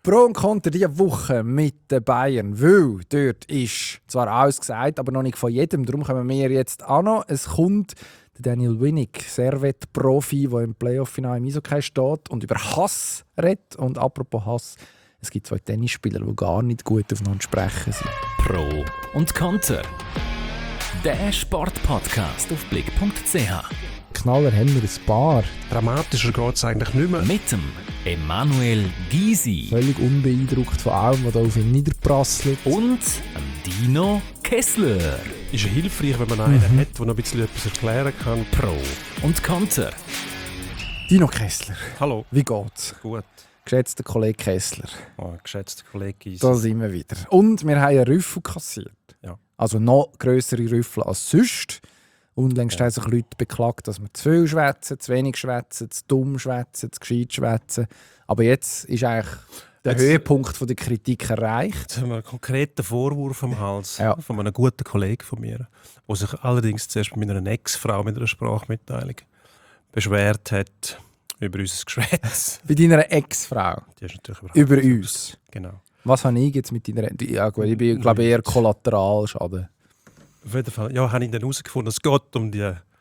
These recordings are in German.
Pro und Contra diese Woche mit den Bayern, weil dort ist zwar alles gesagt, aber noch nicht von jedem. Darum kommen wir jetzt an noch. Es kommt der Daniel Winnick, Servet-Profi, der im Playoff-Finale im Eishockey steht und über Hass redet. Und apropos Hass, es gibt 2 Tennisspieler, die gar nicht gut aufeinander sprechen sind. Pro und Contra. Der Sportpodcast auf blick.ch. Knaller haben wir ein paar. Dramatischer geht es eigentlich nicht mehr. Mit dem Emanuel Gysi Völlig unbeeindruckt von allem, was da auf ihn niederprasselt. und dem Dino Kessler. Ist ja hilfreich, wenn man einen hat, der noch ein bisschen etwas erklären kann. Pro und Contra. Dino Kessler, Hallo. wie geht's? Gut. Geschätzter Kollege Kessler, Geschätzter Kollege Gysi. da sind wir wieder. Und wir haben einen Rüffel kassiert. Ja. Also noch grössere Rüffel als sonst. Unlängst haben sich Leute beklagt, dass wir zu viel schwätzen, zu wenig schwätzen, zu dumm schwätzen, zu gescheit schwätzen. Aber jetzt ist eigentlich der Höhepunkt der Kritik erreicht. Jetzt haben wir einen konkreten Vorwurf am Hals Ja. von einem guten Kollegen von mir, der sich allerdings zuerst mit einer Ex-Frau mit einer Sprachmitteilung beschwert hat über unser Geschwätz. Bei deiner Ex-Frau. Die ist natürlich überhaupt Über nicht uns. Genau. Was habe ich jetzt mit deiner... Ja gut, ich bin glaube eher Kollateralschaden. Auf jeden Fall, ja, habe ich dann herausgefunden, es geht um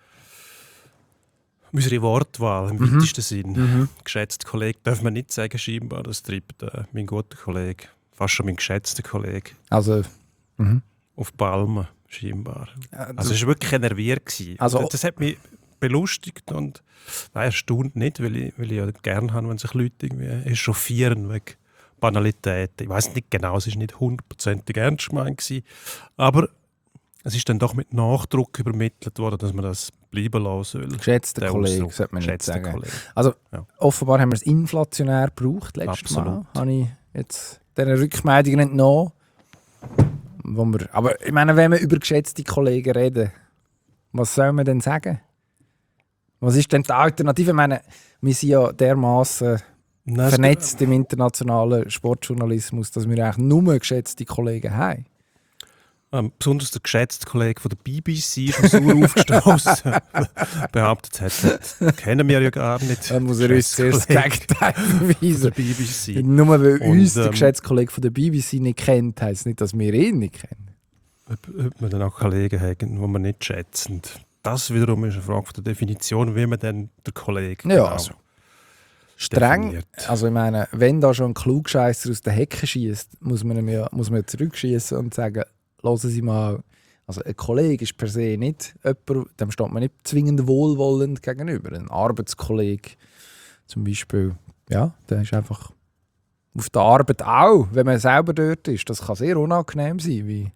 unsere Wortwahl im weitesten Sinn. Geschätzter Kollege, darf man nicht sagen, scheinbar. Das treibt mein guter Kollege, fast schon mein geschätzter Kollege, Also... auf die Palme, scheinbar. Ja, Also es war wirklich nerviert. Also- Das hat mich belustigt und erstaunt nicht, weil ich ja gerne habe, wenn sich Leute irgendwie echauffieren wegen Banalitäten. Ich weiß nicht genau, es war nicht 100% ernst gemeint, aber es ist dann doch mit Nachdruck übermittelt worden, dass man das bleiben lassen soll. geschätzter Der Kollege, Ausdruck. sollte man nicht Geschätzter sagen. Kollege. Also Ja. offenbar haben wir es inflationär gebraucht letztes Mal. Absolut. Habe ich jetzt diesen Rückmeldungen entnommen. Aber ich meine, wenn wir über geschätzte Kollegen reden, was soll man denn sagen? Was ist denn die Alternative? Ich meine, wir sind ja dermaßen Nein, es- vernetzt im internationalen Sportjournalismus, dass wir eigentlich nur geschätzte Kollegen haben. Besonders der geschätzte Kollege von der BBC ist mir sauer aufgestoßen. Behauptet hat, das kennen wir ja gar nicht. Dann muss er uns zuerst das Gegenteil der beweisen. BBC. Nur weil Und, uns der geschätzte Kollege von der BBC nicht kennt, heisst nicht, dass wir ihn nicht kennen. Ob wir dann auch Kollegen haben, die wir nicht schätzen. Das wiederum ist eine Frage von der Definition, wie man dann den Kollegen Ja, also streng. definiert. Also ich meine, wenn da schon ein Klugscheisser aus der Hecke schießt, muss man ja zurückschießen und sagen, hören Sie mal, also ein Kollege ist per se nicht jemand, dem steht man nicht zwingend wohlwollend gegenüber. Ein Arbeitskollege zum Beispiel, ja, der ist einfach auf der Arbeit auch, wenn man selber dort ist. Das kann sehr unangenehm sein, wie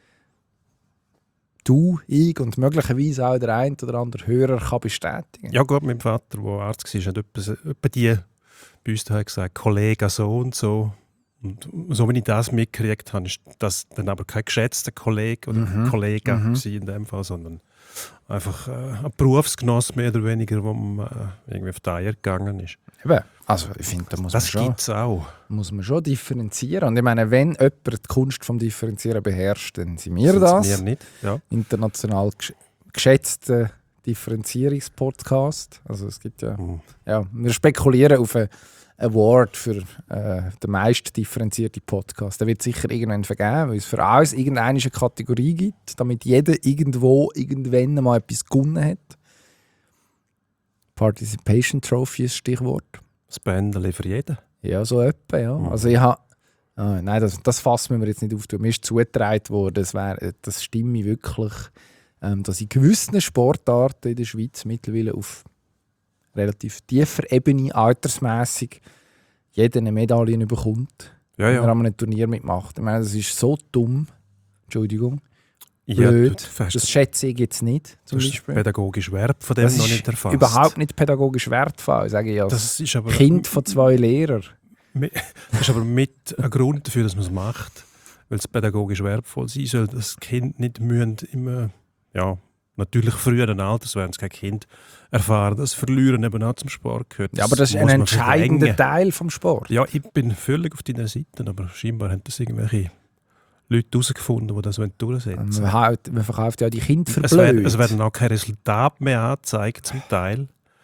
du, ich und möglicherweise auch der ein oder andere Hörer kann bestätigen. Ja gut, mein Vater, der Arzt war, hat etwa die bei uns daheim gesagt, Kollege so und so. Und so wie ich das mitgekriegt habe, ist das dann aber kein geschätzter Kollege oder Kollege gewesen in dem Fall, sondern einfach ein Berufsgenoss mehr oder weniger, wo man irgendwie auf die Eier gegangen ist. Eben, also ich finde, da Das gibt es auch. muss man schon differenzieren. Und ich meine, wenn jemand die Kunst vom Differenzieren beherrscht, dann sind wir Sind's das. Wir nicht. Ja. International geschätzte Differenzierungspodcast. Also es gibt ja, wir spekulieren auf einen Award für den meist differenzierte Podcast. Der wird sicher irgendwann vergeben, weil es für alles irgendeine Kategorie gibt, damit jeder irgendwo, irgendwann mal etwas gewonnen hat. Participation Trophy ist das Stichwort. Das Bändchen für jeden. Ja, so etwa, ja. Also ich habe... nein, das fassen wir jetzt nicht auf. Mir ist zugetragen worden, das stimme wirklich, dass in gewissen Sportarten in der Schweiz mittlerweile auf relativ tiefer Ebene, altersmässig, jeder eine Medaille bekommt, Ja, wenn er ja. an einem Turnier mitmacht. Ich meine, das ist so dumm. Entschuldigung. Ja, Blöd. du Das schätze ich jetzt nicht, zum hast Beispiel. pädagogisch Wert von dem Das noch ist nicht erfasst. überhaupt nicht pädagogisch wertvoll, sage ich als Das ist aber Kind von 2 Lehrern. Das ist aber mit ein Grund dafür, dass man es macht, weil es pädagogisch wertvoll sein soll. Das Kind nicht immer, ja, natürlich früheren Alters, wenn es kein Kind erfahren, dass Verlieren eben auch zum Sport gehört. Ja, aber das ist ein muss man entscheidender verdrängen. Teil vom Sport. Ja, ich bin völlig auf deiner Seite, aber scheinbar haben das irgendwelche Leute herausgefunden, die das durchsetzen wollen. Man verkauft ja die Kinder für Es blöd. werden auch keine Resultate mehr angezeigt, zum Teil,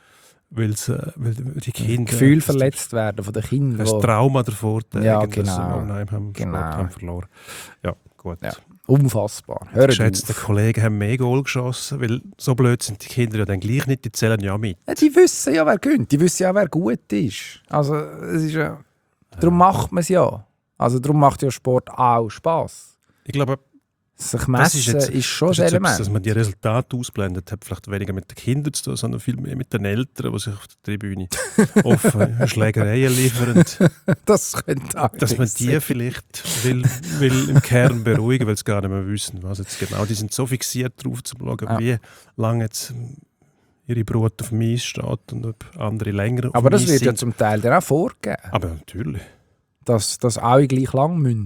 weil die Kinder... Gefühl verletzt werden von den Kindern. Das Trauma davor, Ja, dass sie genau. Oldheim haben, Genau. Sport haben verloren. Ja, gut. Ja. Unfassbar. Die Hört geschätzten auf. Kollegen haben mehr Goal geschossen, weil so blöd sind die Kinder ja dann gleich nicht, die zählen ja mit. Ja, die wissen ja, wer gönnt. Die wissen ja, wer gut ist. Also, es ist ja... Darum macht man es ja. Also, darum macht ja Sport auch Spass. Ich glaube, Sich messen ist schon das ein ist jetzt etwas, Element. dass man die Resultate ausblendet, hat vielleicht weniger mit den Kindern zu tun, sondern viel mehr mit den Eltern, die sich auf der Tribüne offen Schlägereien liefern. Das könnte auch Dass man die sein. vielleicht will im Kern beruhigen, weil sie gar nicht mehr wissen, was jetzt genau. Die sind so fixiert darauf zu schauen, Ja. wie lange jetzt ihre Brut auf dem Eis steht und ob andere länger auf Aber dem das Eis wird ja sind. zum Teil dann auch vorgegeben, Aber natürlich. dass alle gleich lang müssen.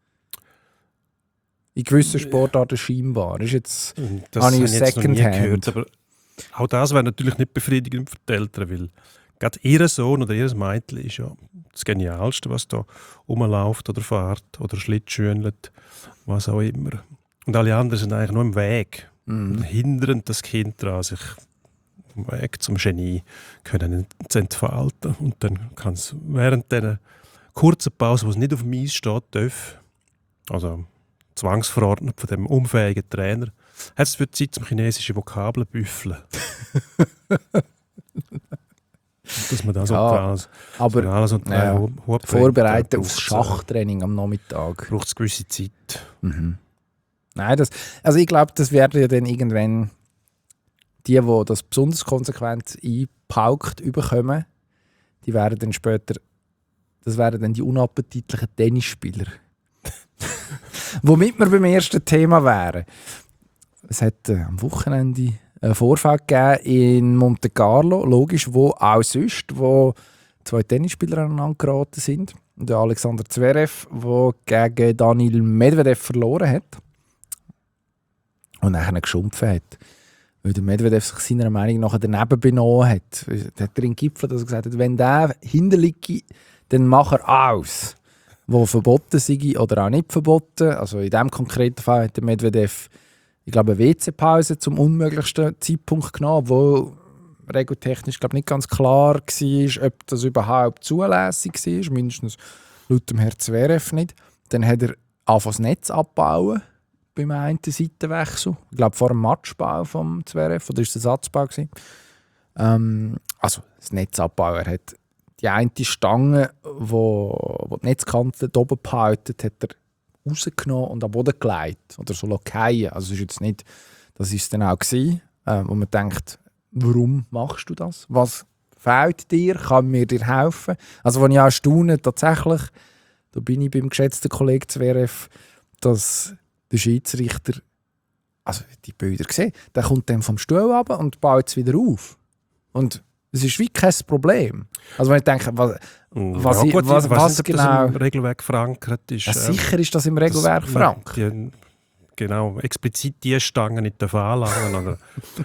In gewissen Sportarten scheinbar. Ist jetzt... Und das Habe ich habe ich jetzt noch nie Secondhand. gehört. Aber auch das wäre natürlich nicht befriedigend für die Eltern, weil gerade ihr Sohn oder ihr Mädchen ist ja das Genialste, was da rumläuft oder fährt oder Schlittschuhlet, was auch immer. Und alle anderen sind eigentlich nur im Weg und hindern das Kind daran, sich vom Weg zum Genie können zu entfalten. Und dann kann es während dieser kurzen Pause, wo es nicht auf dem Eis steht, darf, also zwangsverordnet von dem unfähigen Trainer, hat es für die Zeit zum chinesischen Vokabeln büffeln. Dass man das Aber alles und drei ja, Hut vorbereiten auf Schachtraining am Nachmittag. braucht es gewisse Zeit. Nein, also ich glaube, das werden ja dann irgendwann die das besonders konsequent eingepaukt bekommen, die werden dann später, das wären dann die unappetitlichen Tennisspieler. Womit wir beim ersten Thema wären. Es hat am Wochenende einen Vorfall gegeben in Monte Carlo, logisch, wo auch sonst, wo zwei Tennisspieler aneinander geraten sind. Der Alexander Zverev, der gegen Daniil Medvedev verloren hat und nachher geschumpfen hat. Weil der Medvedev sich seiner Meinung nach daneben benommen hat. Da hat er in Gipfel gesagt hat, wenn der hinterliege, dann mach er aus. Wo verboten sei oder auch nicht verboten. Also in diesem konkreten Fall hat der Medvedev, ich glaube, eine WC-Pause zum unmöglichsten Zeitpunkt genommen, obwohl regeltechnisch nicht ganz klar war, ob das überhaupt zulässig war, mindestens laut dem Herrn Zverev nicht. Dann hat er angefangen das Netz abbauen beim einen Seitenwechsel. Ich glaube, vor dem Matchbau vom Zverev, oder war es der Satzbau? Also das Netz abbauen. Er hat die eine Stange, wo die Netzkante oben behalten, hat er rausgenommen und am Boden gelegt. Oder so fallen. Also es ist jetzt nicht, das war es dann auch gewesen, wo man denkt, warum machst du das? Was fehlt dir? Kann mir dir helfen? Also wenn ich auch staune, tatsächlich, da bin ich beim geschätzten Kollegen Zverev, dass der Schiedsrichter, also die Bilder gesehen, der kommt dann vom Stuhl runter und baut es wieder auf. Und es ist wie kein Problem. Also wenn ich denke, was nicht, ob das genau... im Regelwerk verankert ist. Ja, sicher ist das im Regelwerk verankert. Genau, explizit diese Stangen nicht anlangen. Oder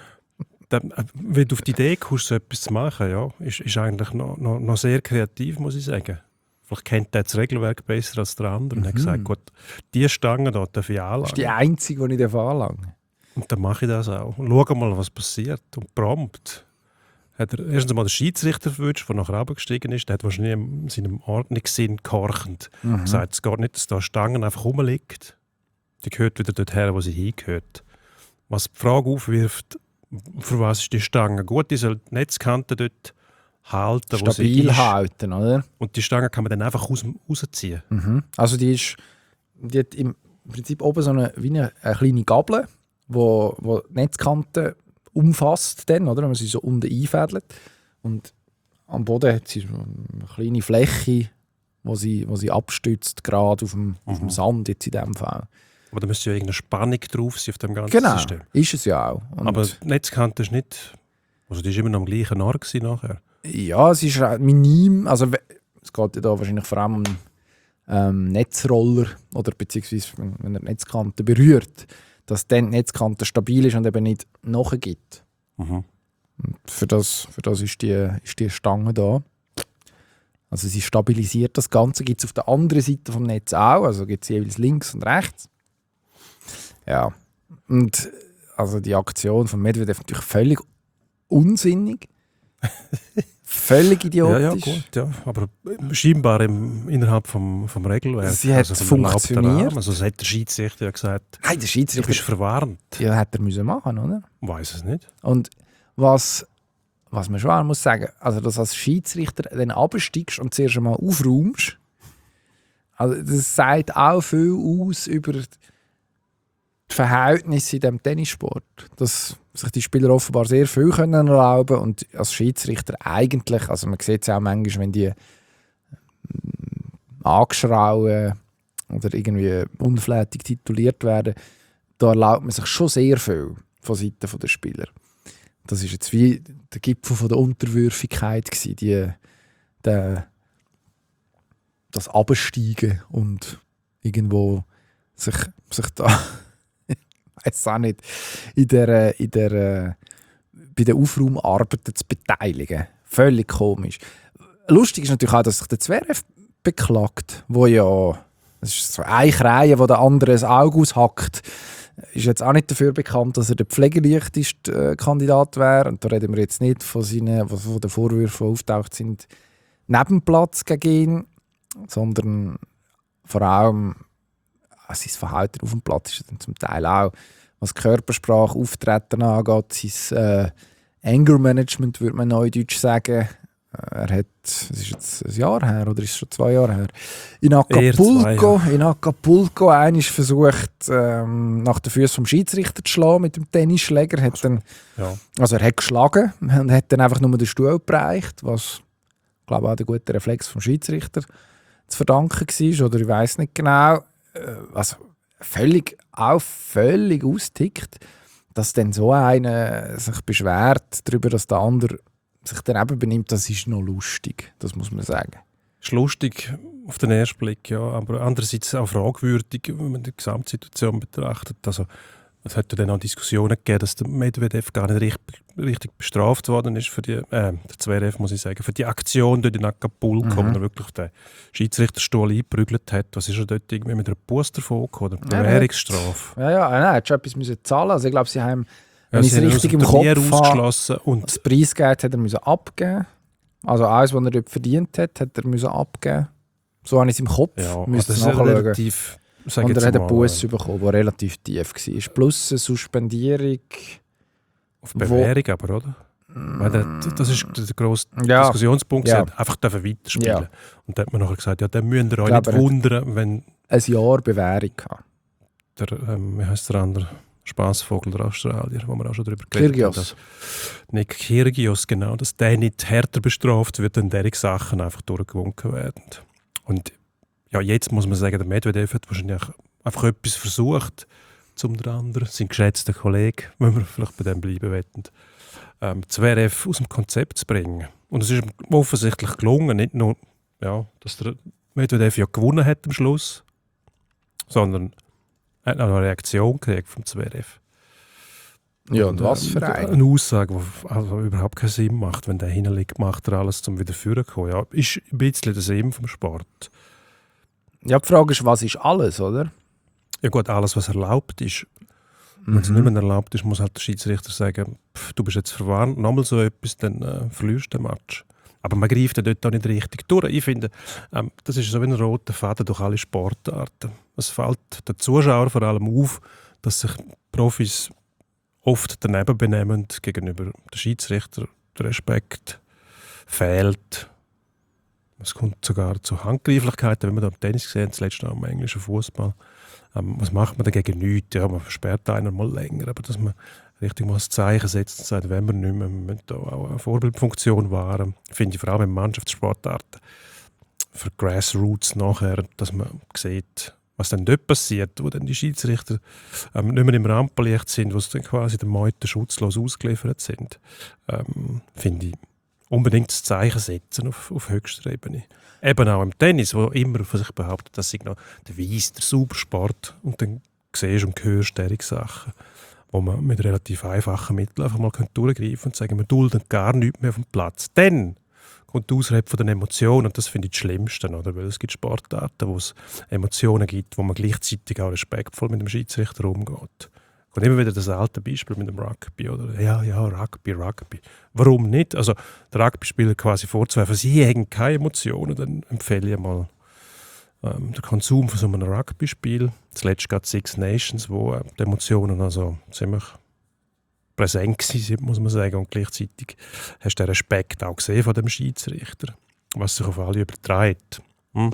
wenn du auf die Idee kommst, so etwas zu machen, ja, ist eigentlich noch sehr kreativ, muss ich sagen. Vielleicht kennt er das Regelwerk besser als der andere und hat gesagt, gut, diese Stange hier darf ich anlangen. Das ist die einzige, die ich anlangen darf. Und dann mache ich das auch. Und schau mal, was passiert. Und prompt hat er erstens mal den Schiedsrichter verwünscht, der nachher runtergestiegen ist. Der hat wahrscheinlich in seinem Ordnungssinn gehorchend gesagt, es geht nicht, dass da Stangen einfach rumliegt. Die gehört wieder dorthin, wo sie hingehört. Was die Frage aufwirft, für was ist die Stange gut? Die soll die Netzkante dort halten, wo sie stabil ist. halten, oder? Und die Stange kann man dann einfach rausziehen. Also die hat im Prinzip oben so wie eine kleine Gabel, wo die Netzkante umfasst, dann, oder? Wenn man sie so unten einfädelt. Und am Boden hat sie so eine kleine Fläche, wo sie abstützt, gerade auf dem Sand jetzt in diesem Fall. Aber da müsste ja irgendeine Spannung drauf sein auf dem ganzen Genau, System. ist es ja auch. Und Aber die Netzkante ist nicht... Also die ist immer noch am gleichen Ort gewesen nachher. ja, es ist minim. Also es geht ja da wahrscheinlich vor allem um Netzroller oder beziehungsweise wenn er die Netzkante berührt, dass dann die Netzkante stabil ist und eben nicht nachgibt. Und für das ist die Stange da. Also sie stabilisiert das Ganze. Gibt es auf der anderen Seite vom Netz auch. Also gibt es jeweils links und rechts. Ja. Und also die Aktion von Medvedev natürlich völlig unsinnig. Völlig idiotisch. Ja, gut, ja. Aber scheinbar innerhalb vom Regelwerk. Sie hat vom erlaubten funktioniert. Rahmen. Also, es hat der Schiedsrichter ja gesagt, Hey, der du Schiedsrichter bist verwarnt. ja, hätte er müssen machen, oder? Weiß es nicht. Und was man schon auch muss sagen, also dass als Schiedsrichter dann absteigst und zuerst einmal aufräumst, also das sagt auch viel aus über die Verhältnisse in diesem Tennissport. Dass sich die Spieler offenbar sehr viel können erlauben und als Schiedsrichter eigentlich, also man sieht es auch manchmal, wenn die angeschrauen oder irgendwie unflätig tituliert werden, da erlaubt man sich schon sehr viel von Seiten der Spieler. Das ist jetzt wie der Gipfel von der Unterwürfigkeit gewesen, das Absteigen und irgendwo sich da ich weiß auch nicht bei den Aufraumarbeiten zu beteiligen. Völlig komisch. Lustig ist natürlich auch, dass sich der Zverev beklagt, wo ja, das ist so eine Krähe, wo der andere das Auge aushackt, ist jetzt auch nicht dafür bekannt, dass er der pflegeleichteste Kandidat wäre. Und da reden wir jetzt nicht von den Vorwürfen, die auftaucht sind, neben dem Platz gegen ihn, sondern vor allem sein Verhalten auf dem Platz ist dann zum Teil auch, was Körpersprache, Auftreten angeht, sein Anger-Management, würde man neudeutsch sagen. Er hat, es ist jetzt ein Jahr her, oder ist es schon 2 Jahre her, in Acapulco einmal versucht, nach den Füßen vom Schiedsrichter zu schlagen mit dem Tennisschläger. Also er hat geschlagen und hat dann einfach nur den Stuhl bereicht, was, glaube ich, auch der gute Reflex vom Schiedsrichter zu verdanken war, oder ich weiß nicht genau. Also völlig austickt, dass dann so einer sich beschwert darüber, dass der andere sich daneben benimmt, das ist noch lustig, das muss man sagen. Das ist lustig auf den ersten Blick, ja, aber andererseits auch fragwürdig, wenn man die Gesamtsituation betrachtet. Also, es hat ja dann auch Diskussionen gegeben, dass der Medvedev gar nicht richtig bestraft worden ist für die, der Zverev, muss ich sagen, für die Aktion dort in Acapulco, wo er wirklich den Schiedsrichterstuhl eingeprügelt hat. Was ist er dort irgendwie mit einer Buß davon gekommen, oder Bewährungsstrafe? Er hat schon etwas zahlen. Also ich glaube, sie haben, wenn ich es richtig im Kopf habe, und das Preisgeld hat er müssen abgeben. Also alles, was er dort verdient hat, hat er müssen abgeben. So habe ich es im Kopf. Ja, müsste also nachschauen. relativ, und er hat einen Buß bekommen, der relativ tief war. Plus eine Suspendierung. Auf Bewährung aber, oder? Weil das ist der grosse Diskussionspunkt. Sie hat einfach weiterspielen. Und da hat man nachher gesagt, ja, dann müsst ihr euch nicht wundern, wenn... Ein Jahr Bewährung gehabt. Wie heisst der andere? Spassvogel der Australier, wo wir auch schon darüber geredet haben. Nick Kyrgios, genau, dass der nicht härter bestraft wird, wenn diese Sachen einfach durchgewunken werden. Und ja, jetzt muss man sagen, der Medvedev hat wahrscheinlich einfach etwas versucht, zum anderen, sein geschätzter Kollege, wenn wir vielleicht bei dem bleiben wollen, Zverev aus dem Konzept zu bringen. Und es ist offensichtlich gelungen, nicht nur, ja, dass der Medvedev ja gewonnen hat am Schluss, sondern er hat noch eine Reaktion gekriegt vom Zverev. Ja, und was für eine Aussage, die also überhaupt keinen Sinn macht, wenn der hinlegt, macht er alles, um wieder vorne zu kommen. Ja, ist ein bisschen der Sinn vom Sport. Ja, die Frage ist, was ist alles, oder? Ja gut, alles, was erlaubt ist. Wenn es nicht mehr erlaubt ist, muss halt der Schiedsrichter sagen, du bist jetzt verwarnt, nochmal so etwas, dann verlierst du den Match. Aber man greift ja dort auch nicht richtig durch. Ich finde, das ist so wie ein roter Faden durch alle Sportarten. Es fällt den Zuschauern vor allem auf, dass sich Profis oft daneben benehmen gegenüber dem Schiedsrichter. Der Respekt fehlt. Es kommt sogar zu Handgreiflichkeiten, wenn wir da im Tennis sehen, das letzte Mal im englischen Fußball. Was macht man dagegen? Nichts. Ja, man versperrt einen mal länger, aber dass man richtig mal ein Zeichen setzt und sagt, wenn wir nicht mehr, wir müssen da auch eine Vorbildfunktion wahren, finde ich vor allem in Mannschaftssportarten für Grassroots nachher, dass man sieht, was dann dort passiert, wo dann die Schiedsrichter nicht mehr im Rampenlicht sind, wo sie dann quasi den Meuten schutzlos ausgeliefert sind, finde ich unbedingt das Zeichen setzen auf höchster Ebene. Eben auch im Tennis, wo immer von sich behauptet, das sei noch der Weiss, der Supersport. Und dann siehst und hörst solche Sachen, wo man mit relativ einfachen Mitteln einfach mal durchgreifen kann und sagen, wir dulden gar nichts mehr auf dem Platz. Dann kommt die Ausrede von den Emotionen und das finde ich das Schlimmste, oder? Weil es gibt Sportarten, wo es Emotionen gibt, wo man gleichzeitig auch respektvoll mit dem Schiedsrichter umgeht. Und immer wieder das alte Beispiel mit dem Rugby. Oder? Ja, Rugby. Warum nicht? Also der Rugby-Spieler quasi vorzuwerfen, sie haben keine Emotionen, dann empfehle ich mal den Konsum von so einem Rugby-Spiel. Zuletzt gerade Six Nations, wo die Emotionen also ziemlich präsent waren, muss man sagen. Und gleichzeitig hast du den Respekt auch gesehen von dem Schiedsrichter, was sich auf alle überträgt.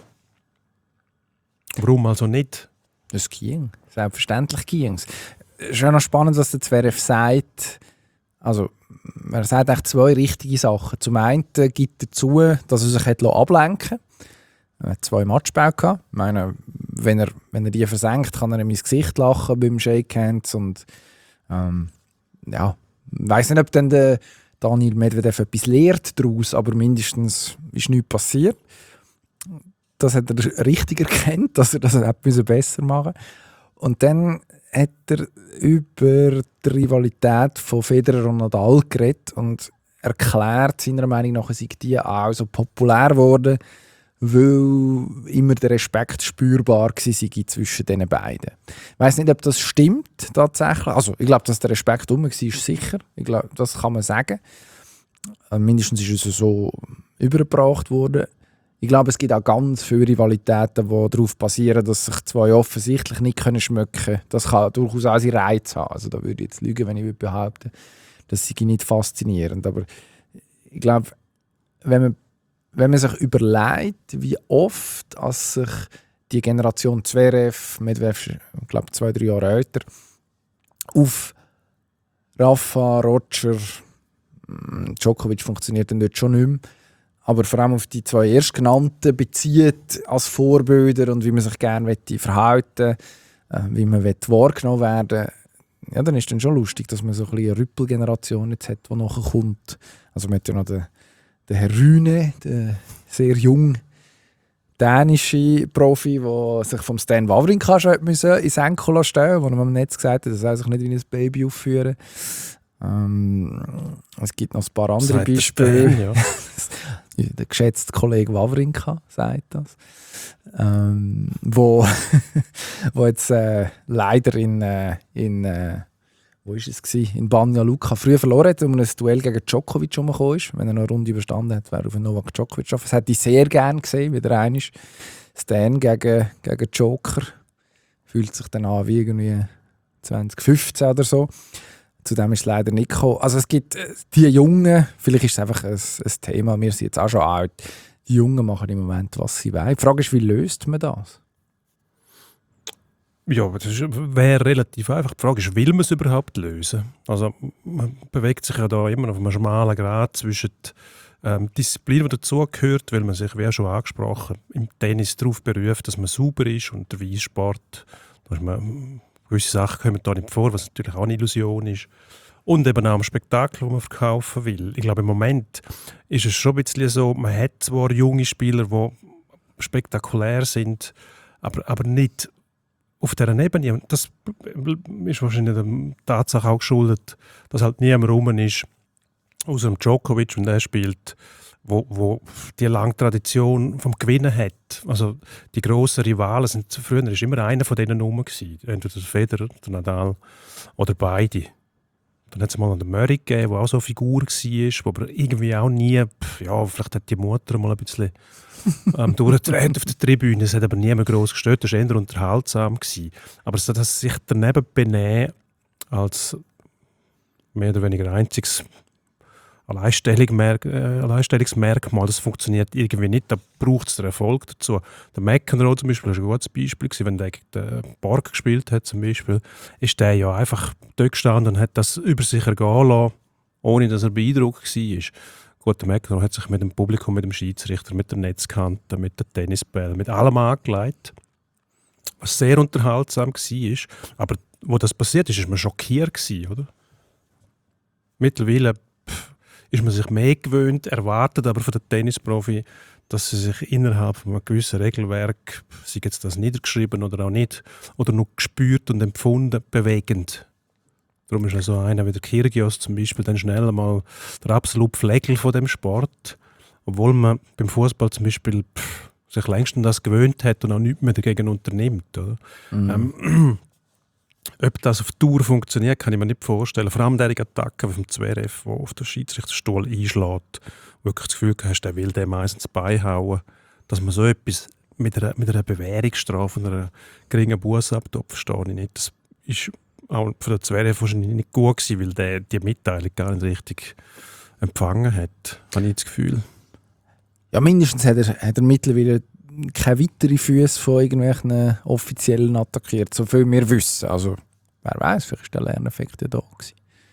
Warum also nicht? Das ging. Selbstverständlich ging es. Es ist ja noch spannend, was der Zverev sagt. Also, er sagt eigentlich zwei richtige Sachen. Zum einen gibt er zu, dass er sich ablenken lässt. Er hat 2 Matchbälle gehabt. Ich meine, wenn er die versenkt, kann er in mein Gesicht lachen beim Shakehands. Und ich weiss nicht, ob dann der Daniil Medvedev etwas lehrt daraus, aber mindestens ist nichts passiert. Das hat er richtig erkannt, dass er das besser machen musste. Und dann hat er über die Rivalität von Federer und Nadal geredet und erklärt, seiner Meinung nach sei die auch so populär geworden, weil immer der Respekt spürbar war zwischen den beiden. Ich weiss nicht, ob das stimmt tatsächlich. Also, ich glaube, dass der Respekt war, ist sicher. Ich glaube, das kann man sagen. Mindestens ist es so übergebracht worden. Ich glaube, es gibt auch ganz viele Rivalitäten, die darauf basieren, dass sich 2 offensichtlich nicht schmecken können. Das kann durchaus auch seinen Reiz haben. Also, da würde ich jetzt lügen, wenn ich behaupten würde, das sei nicht faszinierend. Aber ich glaube, wenn man sich überlegt, wie oft als sich die Generation Zverev, Medvedev, ich glaube 2-3 Jahre älter, auf Rafa, Roger, Djokovic funktioniert dann dort schon nicht mehr, aber vor allem auf die 2 Erstgenannten bezieht als Vorbilder und wie man sich gerne verhalten will, wie man wahrgenommen werden will, ja, dann ist es schon lustig, dass man so ein bisschen eine Rüppelgeneration jetzt hat, die nachher kommt. Also man hat ja noch den Herr Rühne, der sehr jung dänische Profi, der sich vom Stan Wawrinka schon ins Enkel stellen musste, wo er am Netz gesagt hat, er soll sich nicht wie ein Baby aufführen. Es gibt noch ein paar andere Beispiele. Stan, ja. Der geschätzte Kollege Wawrinka sagt das. Wo jetzt leider in Banja Luka früher verloren hat, um ein Duell gegen Djokovic herumgekommen ist. Wenn er noch eine Runde überstanden hat, wäre er auf Novak Djokovic getroffen. Das hätte ich sehr gerne gesehen, wie der eine ist. Stan gegen Joker. Fühlt sich dann an wie irgendwie 2015 oder so. Zu dem ist es leider nicht gekommen. Also es gibt die Jungen, vielleicht ist es einfach ein Thema, wir sind jetzt auch schon alt, die Jungen machen im Moment, was sie wollen. Die Frage ist, wie löst man das? Ja, das wäre relativ einfach. Die Frage ist, will man es überhaupt lösen? Also man bewegt sich ja da immer auf einem schmalen Grat zwischen Disziplin, die dazugehört, weil man sich, wie schon angesprochen, im Tennis darauf beruft, dass man sauber ist und der Weisssport, dass man gewisse Sachen kommen da nicht vor, was natürlich auch eine Illusion ist. Und eben auch am Spektakel, das man verkaufen will. Ich glaube, im Moment ist es schon ein bisschen so, man hat zwar junge Spieler, die spektakulär sind, aber nicht auf dieser Ebene. Und das ist wahrscheinlich der Tatsache auch geschuldet, dass halt niemand rum ist, außer dem Djokovic, und der spielt, wo die lange Tradition vom Gewinnen hat. Also die grossen Rivalen sind, früher war immer einer von denen rum gewesen. Entweder der Federer, der Nadal oder beide. Dann hat es mal einen Murray gegeben, der auch so eine Figur war, wo aber irgendwie auch nie, vielleicht hat die Mutter mal ein bisschen durchgedreht auf der Tribüne. Es hat aber niemand gross gestört, das war eher unterhaltsam gewesen. Aber so, dass sich daneben benehmen als mehr oder weniger einziges Alleinstellungsmerkmal, das funktioniert irgendwie nicht. Da braucht es den Erfolg dazu. Der McEnroe zum Beispiel war ein gutes Beispiel. Wenn der gegen den Borg gespielt hat, zum Beispiel, ist der ja einfach dort gestanden und hat das über sich ergehen lassen, ohne dass er beeindruckt war. Gut, der McEnroe hat sich mit dem Publikum, mit dem Schiedsrichter, mit der Netzkante, mit den Tennisbällen, mit allem angelegt, was sehr unterhaltsam war. Aber wo das passiert ist, war man schockiert gewesen, oder? Mittlerweile ist man sich mehr gewöhnt, erwartet aber von den Tennisprofi, dass sie sich innerhalb von einem gewissen Regelwerk, sei jetzt das niedergeschrieben oder auch nicht, oder nur gespürt und empfunden, bewegend. Darum ist also einer wie der Kyrgios zum Beispiel dann schnell einmal der absolute Flegel von dem Sport, obwohl man beim Fußball zum Beispiel sich längst an das gewöhnt hat und auch nichts mehr dagegen unternimmt. Oder? Ob das auf Tour funktioniert, kann ich mir nicht vorstellen. Vor allem derige Attacken vom Zverev, der auf den Schiedsrichterstuhl einschlägt, wirklich das Gefühl hast, der will dem meistens beihauen, dass man so etwas mit einer Bewährungsstrafe und einer geringen Busse abtut, verstehe ich nicht. Das ist auch für den Zverev wahrscheinlich nicht gut gewesen, weil der die Mitteilung gar nicht richtig empfangen hat, habe ich das Gefühl. Ja, mindestens hat er mittlerweile keine weiteren Füße von irgendwelchen Offiziellen attackiert, so viel wir wissen. Also, wer weiß, vielleicht war der Lerneffekt ja da gewesen.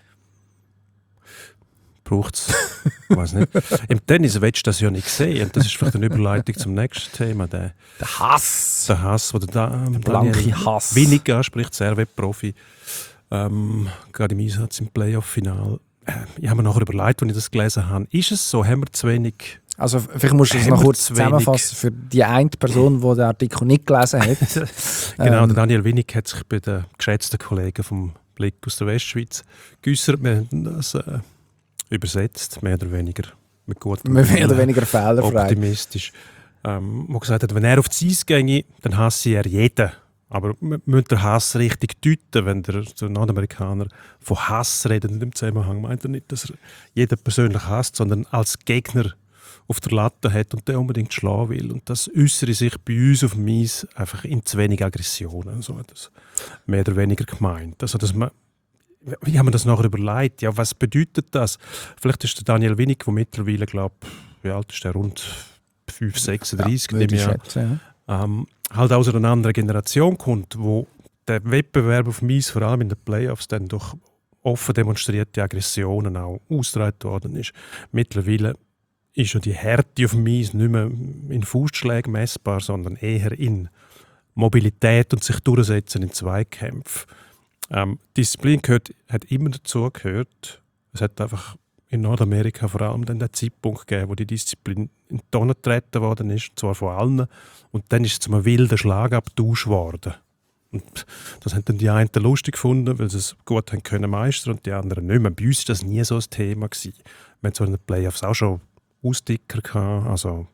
Braucht es? Ich weiß nicht. Im Tennis willst du das ja nicht sehen. Und das ist vielleicht eine Überleitung zum nächsten Thema. Der Hass! Der Hass, den blanke Daniel Hass. Winnig anspricht, Servet-Profi. Gerade im Einsatz im Playoff-Final. Ich habe mir nachher überlegt, als ich das gelesen habe, ist es so, haben wir zu wenig... Also vielleicht musst du es noch kurz zusammenfassen für die eine Person, die den Artikel nicht gelesen hat. Genau, der Daniel Winnig hat sich bei den geschätzten Kollegen vom Blick aus der Westschweiz geäussert. Wir haben das übersetzt, mehr oder weniger mit gutem Mehr oder weniger fehlerfrei. Optimistisch. Wo gesagt hat, wenn er auf die Eis ginge, dann hasse er jeden. Aber man muss den Hass richtig deuten, wenn der Nordamerikaner von Hass redet. In dem Zusammenhang meint er nicht, dass er jeden persönlich hasst, sondern als Gegner auf der Latte hat und der unbedingt schlagen will. Und das äußere sich bei uns auf dem Eis einfach in zu wenig Aggressionen. So hat das mehr oder weniger gemeint. Also, dass man, wie haben wir das nachher überlegt? Ja, was bedeutet das? Vielleicht ist der Daniel Winnig, der mittlerweile, glaube ich, wie alt ist der? Rund 5, 36, ja, würde ich schätzen, ja. Halt aus einer anderen Generation kommt, wo der Wettbewerb auf dem Eis, vor allem in den Playoffs, dann durch offen demonstrierte Aggressionen auch ausgetragen worden ist. Mittlerweile ist ja die Härte auf dem Eis nicht mehr in Faustschlägen messbar, sondern eher in Mobilität und sich durchsetzen in Zweikämpfen. Disziplin hat immer dazugehört. Es hat einfach in Nordamerika vor allem dann den Zeitpunkt gegeben, wo die Disziplin in die Tonne getreten worden ist, zwar von allen, und dann ist es zu einem wilden Schlagabtausch geworden. Und das haben dann die einen lustig gefunden, weil sie es gut haben können meistern und die anderen nicht mehr. Bei uns war das nie so ein Thema gewesen. Wir hatten so in den Playoffs auch schon Austicker gehabt, also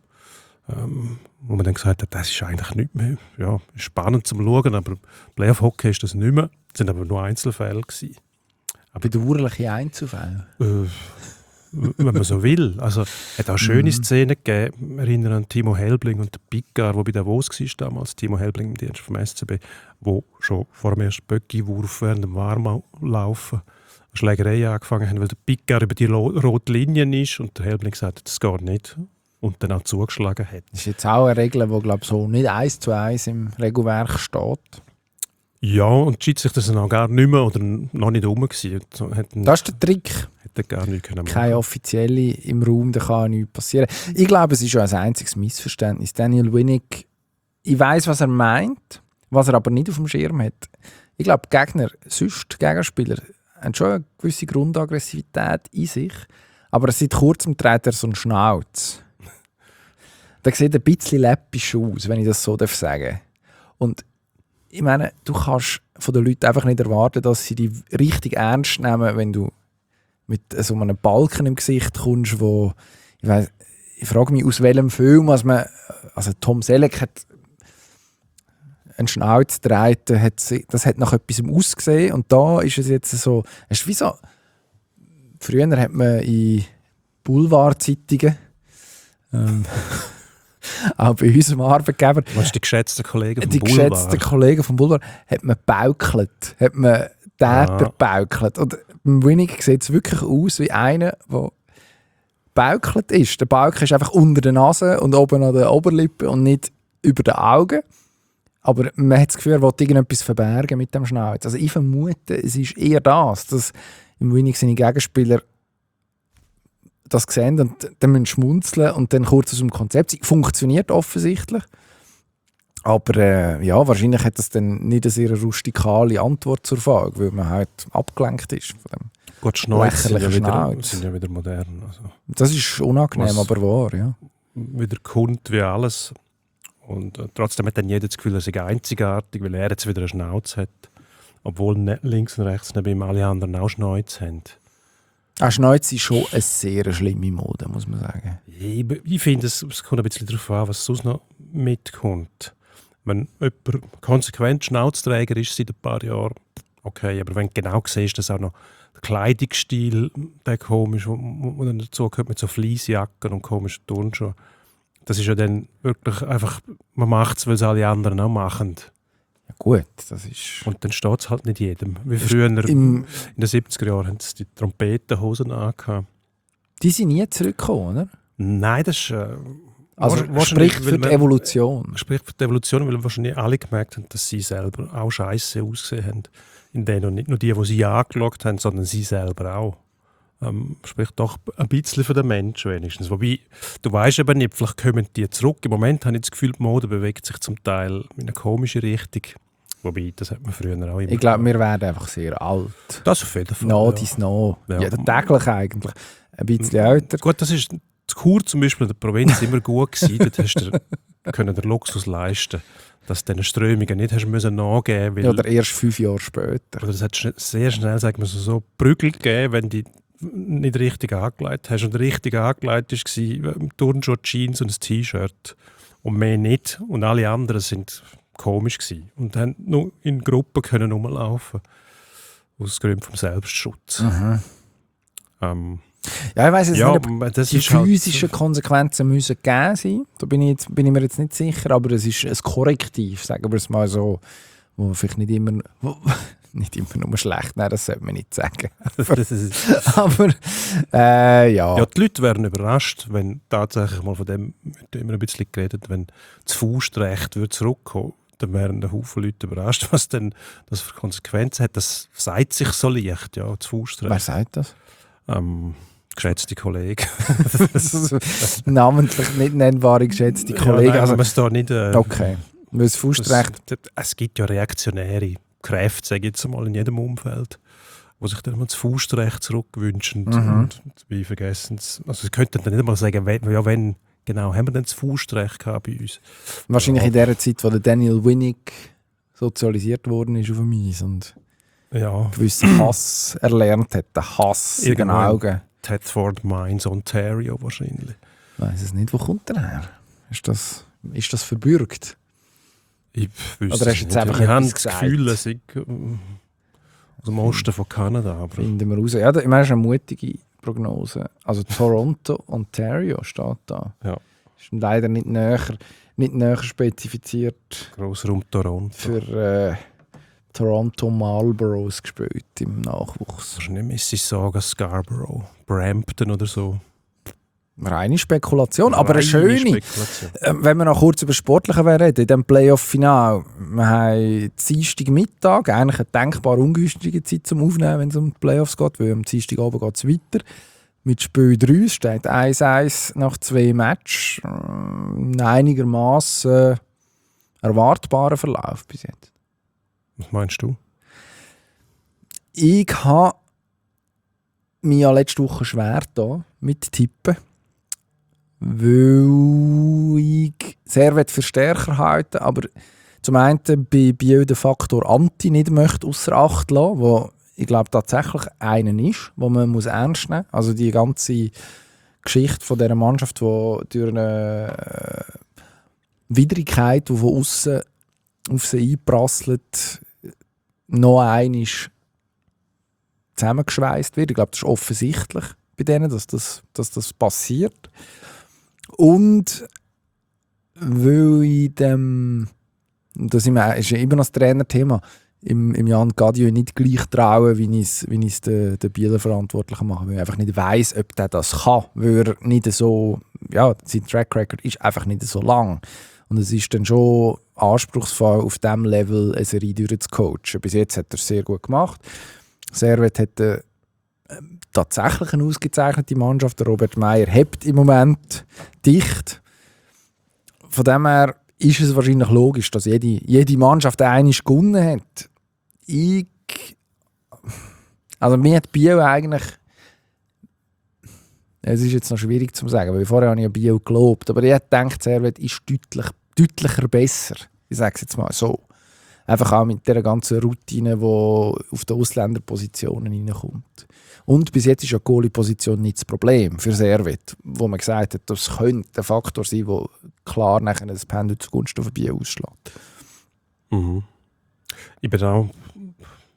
wo man dann gesagt hat, das ist eigentlich nicht mehr, ja, spannend zum Schauen, aber Playoff-Hockey ist das nicht mehr. Es sind aber nur Einzelfälle gewesen. Bedauerliche Einzelfälle. Wenn man so will. Also, es hat auch schöne Szenen gegeben. Wir erinnern an Timo Helbling und den Picard, der bei Davos war damals. Timo Helbling im Dienst vom SCB, wo schon vor dem ersten Böcki-Wurf während dem Warmlaufen eine Schlägerei angefangen haben, weil der Picard über die rote Linie ist und der Helbling gesagt hat, das geht nicht. Und dann auch zugeschlagen hat. Das ist jetzt auch eine Regel, die glaube so nicht 1:1 im Regelwerk steht. Ja, und die Schiedsrichter sind auch gar nicht mehr oder noch nicht rum gewesen. Das ist der Trick. Hätte gar nichts können machen. Keine offizielle im Raum, da kann nichts passieren. Ich glaube, es ist schon ein einziges Missverständnis. Daniel Winnig, ich weiss, was er meint, was er aber nicht auf dem Schirm hat. Ich glaube, Gegenspieler, haben schon eine gewisse Grundaggressivität in sich, aber seit kurzem trägt er so einen Schnauz. Der sieht ein bisschen läppisch aus, wenn ich das so sagen darf. Und ich meine, du kannst von den Leuten einfach nicht erwarten, dass sie dich richtig ernst nehmen, wenn du mit so einem Balken im Gesicht kommst, wo ich frage mich, aus welchem Film, also Tom Selleck hat einen Schnauz gedreht, das hat nach etwas ausgesehen und da ist es jetzt so, es ist wie so, früher hat man in Boulevardzeitungen auch bei unserem Arbeitgeber. Was ist die geschätzten Kollegen vom Die Boulevard? geschätzten Kollegen vom Boulevard hat man gebaukelt, hat man Täter gebaukelt. Und beim Winnig sieht es wirklich aus wie einer, der gebaukelt ist. Der Balken ist einfach unter der Nase und oben an der Oberlippe und nicht über den Augen. Aber man hat das Gefühl, er will irgendetwas verbergen mit dem Schnauz. Also ich vermute, es ist eher das, dass im Winnig seine Gegenspieler das sehen und dann müssen schmunzeln und dann kurz aus dem Konzept. Sie funktioniert offensichtlich. Aber ja, wahrscheinlich hat das dann nicht eine sehr rustikale Antwort zur Frage, weil man halt abgelenkt ist von dem Gut, Schnäuze lächerlichen sind ja wieder modern. Also, das ist unangenehm, aber wahr, ja. wieder Kund wie alles. Und trotzdem hat dann jeder das Gefühl, er sei einzigartig, weil er jetzt wieder eine Schnauze hat. Obwohl links und rechts neben ihm alle anderen auch Schnäuze haben. Schnäuze ist schon eine sehr schlimme Mode, muss man sagen. Ich finde, es kommt ein bisschen darauf an, was sonst noch mitkommt. Wenn jemand konsequent Schnauzträger ist seit ein paar Jahren, okay, aber wenn du genau siehst, dass auch noch der Kleidungsstil, der komisch, wo dann dazu gehört mit so Fleecejacken und komischen Turnschuhen, das ist ja dann wirklich einfach, man macht es, weil es alle anderen auch machen. Ja, gut, das ist... Und dann steht es halt nicht jedem. Wie früher in den 70er Jahren haben sie die Trompetenhosen angehabt. Die sind nie zurückgekommen, oder? Nein, das ist... Also wahrscheinlich, spricht für die Evolution. Spricht für die Evolution, weil wahrscheinlich alle gemerkt haben, dass sie selber auch scheiße ausgesehen haben. In denen und nicht nur die sie angeschaut haben, sondern sie selber auch. Spricht doch ein bisschen für den Menschen wenigstens. Wobei, du weißt eben nicht, vielleicht kommen die zurück. Im Moment habe ich das Gefühl, die Mode bewegt sich zum Teil in eine komische Richtung. Wobei, das hat man früher auch immer. Ich glaube, wir werden einfach sehr alt. Das auf jeden Fall. No, dies no. Ja, täglich eigentlich. Ein bisschen älter. Gut, das ist in Chur zum Beispiel in der Provinz immer gut gewesen. Dort hast du können den Luxus leisten, dass du diesen Strömungen nicht hast müssen nachgeben musst. Ja, oder erst 5 Jahre später. Oder es hat sehr schnell, sagen wir so Prügel gegeben, wenn du nicht richtig angelegt hast. Und richtig angelegt war Turnschuhe, Jeans und ein T-Shirt. Und mehr nicht. Und alle anderen sind komisch gewesen. Und haben nur in Gruppen können rumlaufen. Aus Gründen vom Selbstschutz. Ja, ich weiss jetzt ja, nicht, ob das die ist halt physischen Konsequenzen müssen gegeben sein. Da bin ich mir jetzt nicht sicher, aber es ist ein Korrektiv, sagen wir es mal so, wo man vielleicht nicht immer nur schlecht, nein, das sollte man nicht sagen. Aber ja. Ja, die Leute wären überrascht, wenn tatsächlich mal von dem, wird immer ein bisschen geredet, wenn das Faustrecht zurückkommen, dann wären ein Haufen Leute überrascht, was denn das für Konsequenzen hat. Das sagt sich so leicht, ja, das Faustrecht. Wer sagt das? Geschätzte Kollegen. Namentlich nicht nennbare geschätzte Kollegen. Ja, nein, also, man da nicht, okay, weil das Faustrecht... Es gibt ja reaktionäre Kräfte, sage ich jetzt mal, in jedem Umfeld, die sich dann mal das Faustrecht zurückwünschen und wie vergessen es. Also sie könnten dann nicht einmal sagen, wenn genau, haben wir denn das Faustrecht gehabt bei uns? Wahrscheinlich in der Zeit, wo der Daniel Winnick sozialisiert worden ist auf dem Eis und gewissen Hass erlernt hat, den Hass in den Augen. Thetford Mines, Ontario wahrscheinlich. Ich weiss es nicht, wo kommt der her? Ist das verbürgt? Ich wüsste Oder hast du jetzt einfach ich habe etwas das gesagt? Gefühl, es ist aus dem Osten von Kanada. Aber Finden wir raus. Ja, ich meine, das ist eine mutige Prognose. Also Toronto, Ontario steht da. Ja. Ist leider nicht näher spezifiziert. Grossraum Toronto. Für Toronto Marlboros gespielt im Nachwuchs. Wahrscheinlich Mississauga, Scarborough, Brampton oder so. Reine Spekulation, aber eine Reine schöne. Spekulation. Wenn wir noch kurz über Sportliche reden, in diesem Playoff-Final, wir haben Dienstagmittag, eigentlich eine denkbar ungünstige Zeit zum Aufnehmen, wenn es um die Playoffs geht, weil am Dienstagabend geht es weiter. Mit Spiel 3 es steht 1-1 nach 2 Matches. Ein einigermaßen erwartbarer Verlauf bis jetzt. Was meinst du? Ich habe mich ja letzte Woche schwer da mit Tippen, weil ich sehr für stärker halten, aber zum einen bei Biel den Faktor Anti nicht möchte ausser Acht lassen, wo ich glaube tatsächlich einen ist, wo man muss ernst nehmen muss. Also die ganze Geschichte von dieser Mannschaft, die durch eine Widrigkeit, die von außen auf sie einprasselt, noch einmal zusammengeschweißt wird. Ich glaube, das ist offensichtlich bei denen, dass das passiert. Und weil ich dem, das ist ja immer noch das Trainerthema, im Jan Gadieu nicht gleich trauen, wie ich es den Bieler Verantwortlichen mache, weil ich einfach nicht weiss, ob der das kann, weil er nicht so, ja, sein Track Record ist einfach nicht so lang. Und es ist dann schon anspruchsvoll, auf diesem Level eine Serie durchzucoachen. Bis jetzt hat er es sehr gut gemacht. Servet hat tatsächlich eine ausgezeichnete Mannschaft. Der Robert Meyer hebt im Moment dicht. Von dem her ist es wahrscheinlich logisch, dass jede Mannschaft einmal gewonnen hat. Also mir hat Biel eigentlich... Es ist jetzt noch schwierig zu sagen, weil vorher habe ich ja Biel gelobt. Aber ich denke, Servet ist deutlicher besser. Ich sage es jetzt mal so. Einfach auch mit dieser ganzen Routine, die auf die Ausländerpositionen hineinkommt. Und bis jetzt ist ja die Goalie-Position nicht das Problem für Servet, wo man gesagt hat, das könnte ein Faktor sein, der klar nachher das Pendel zugunsten von Biel ausschlägt. Mhm. Ich bin auch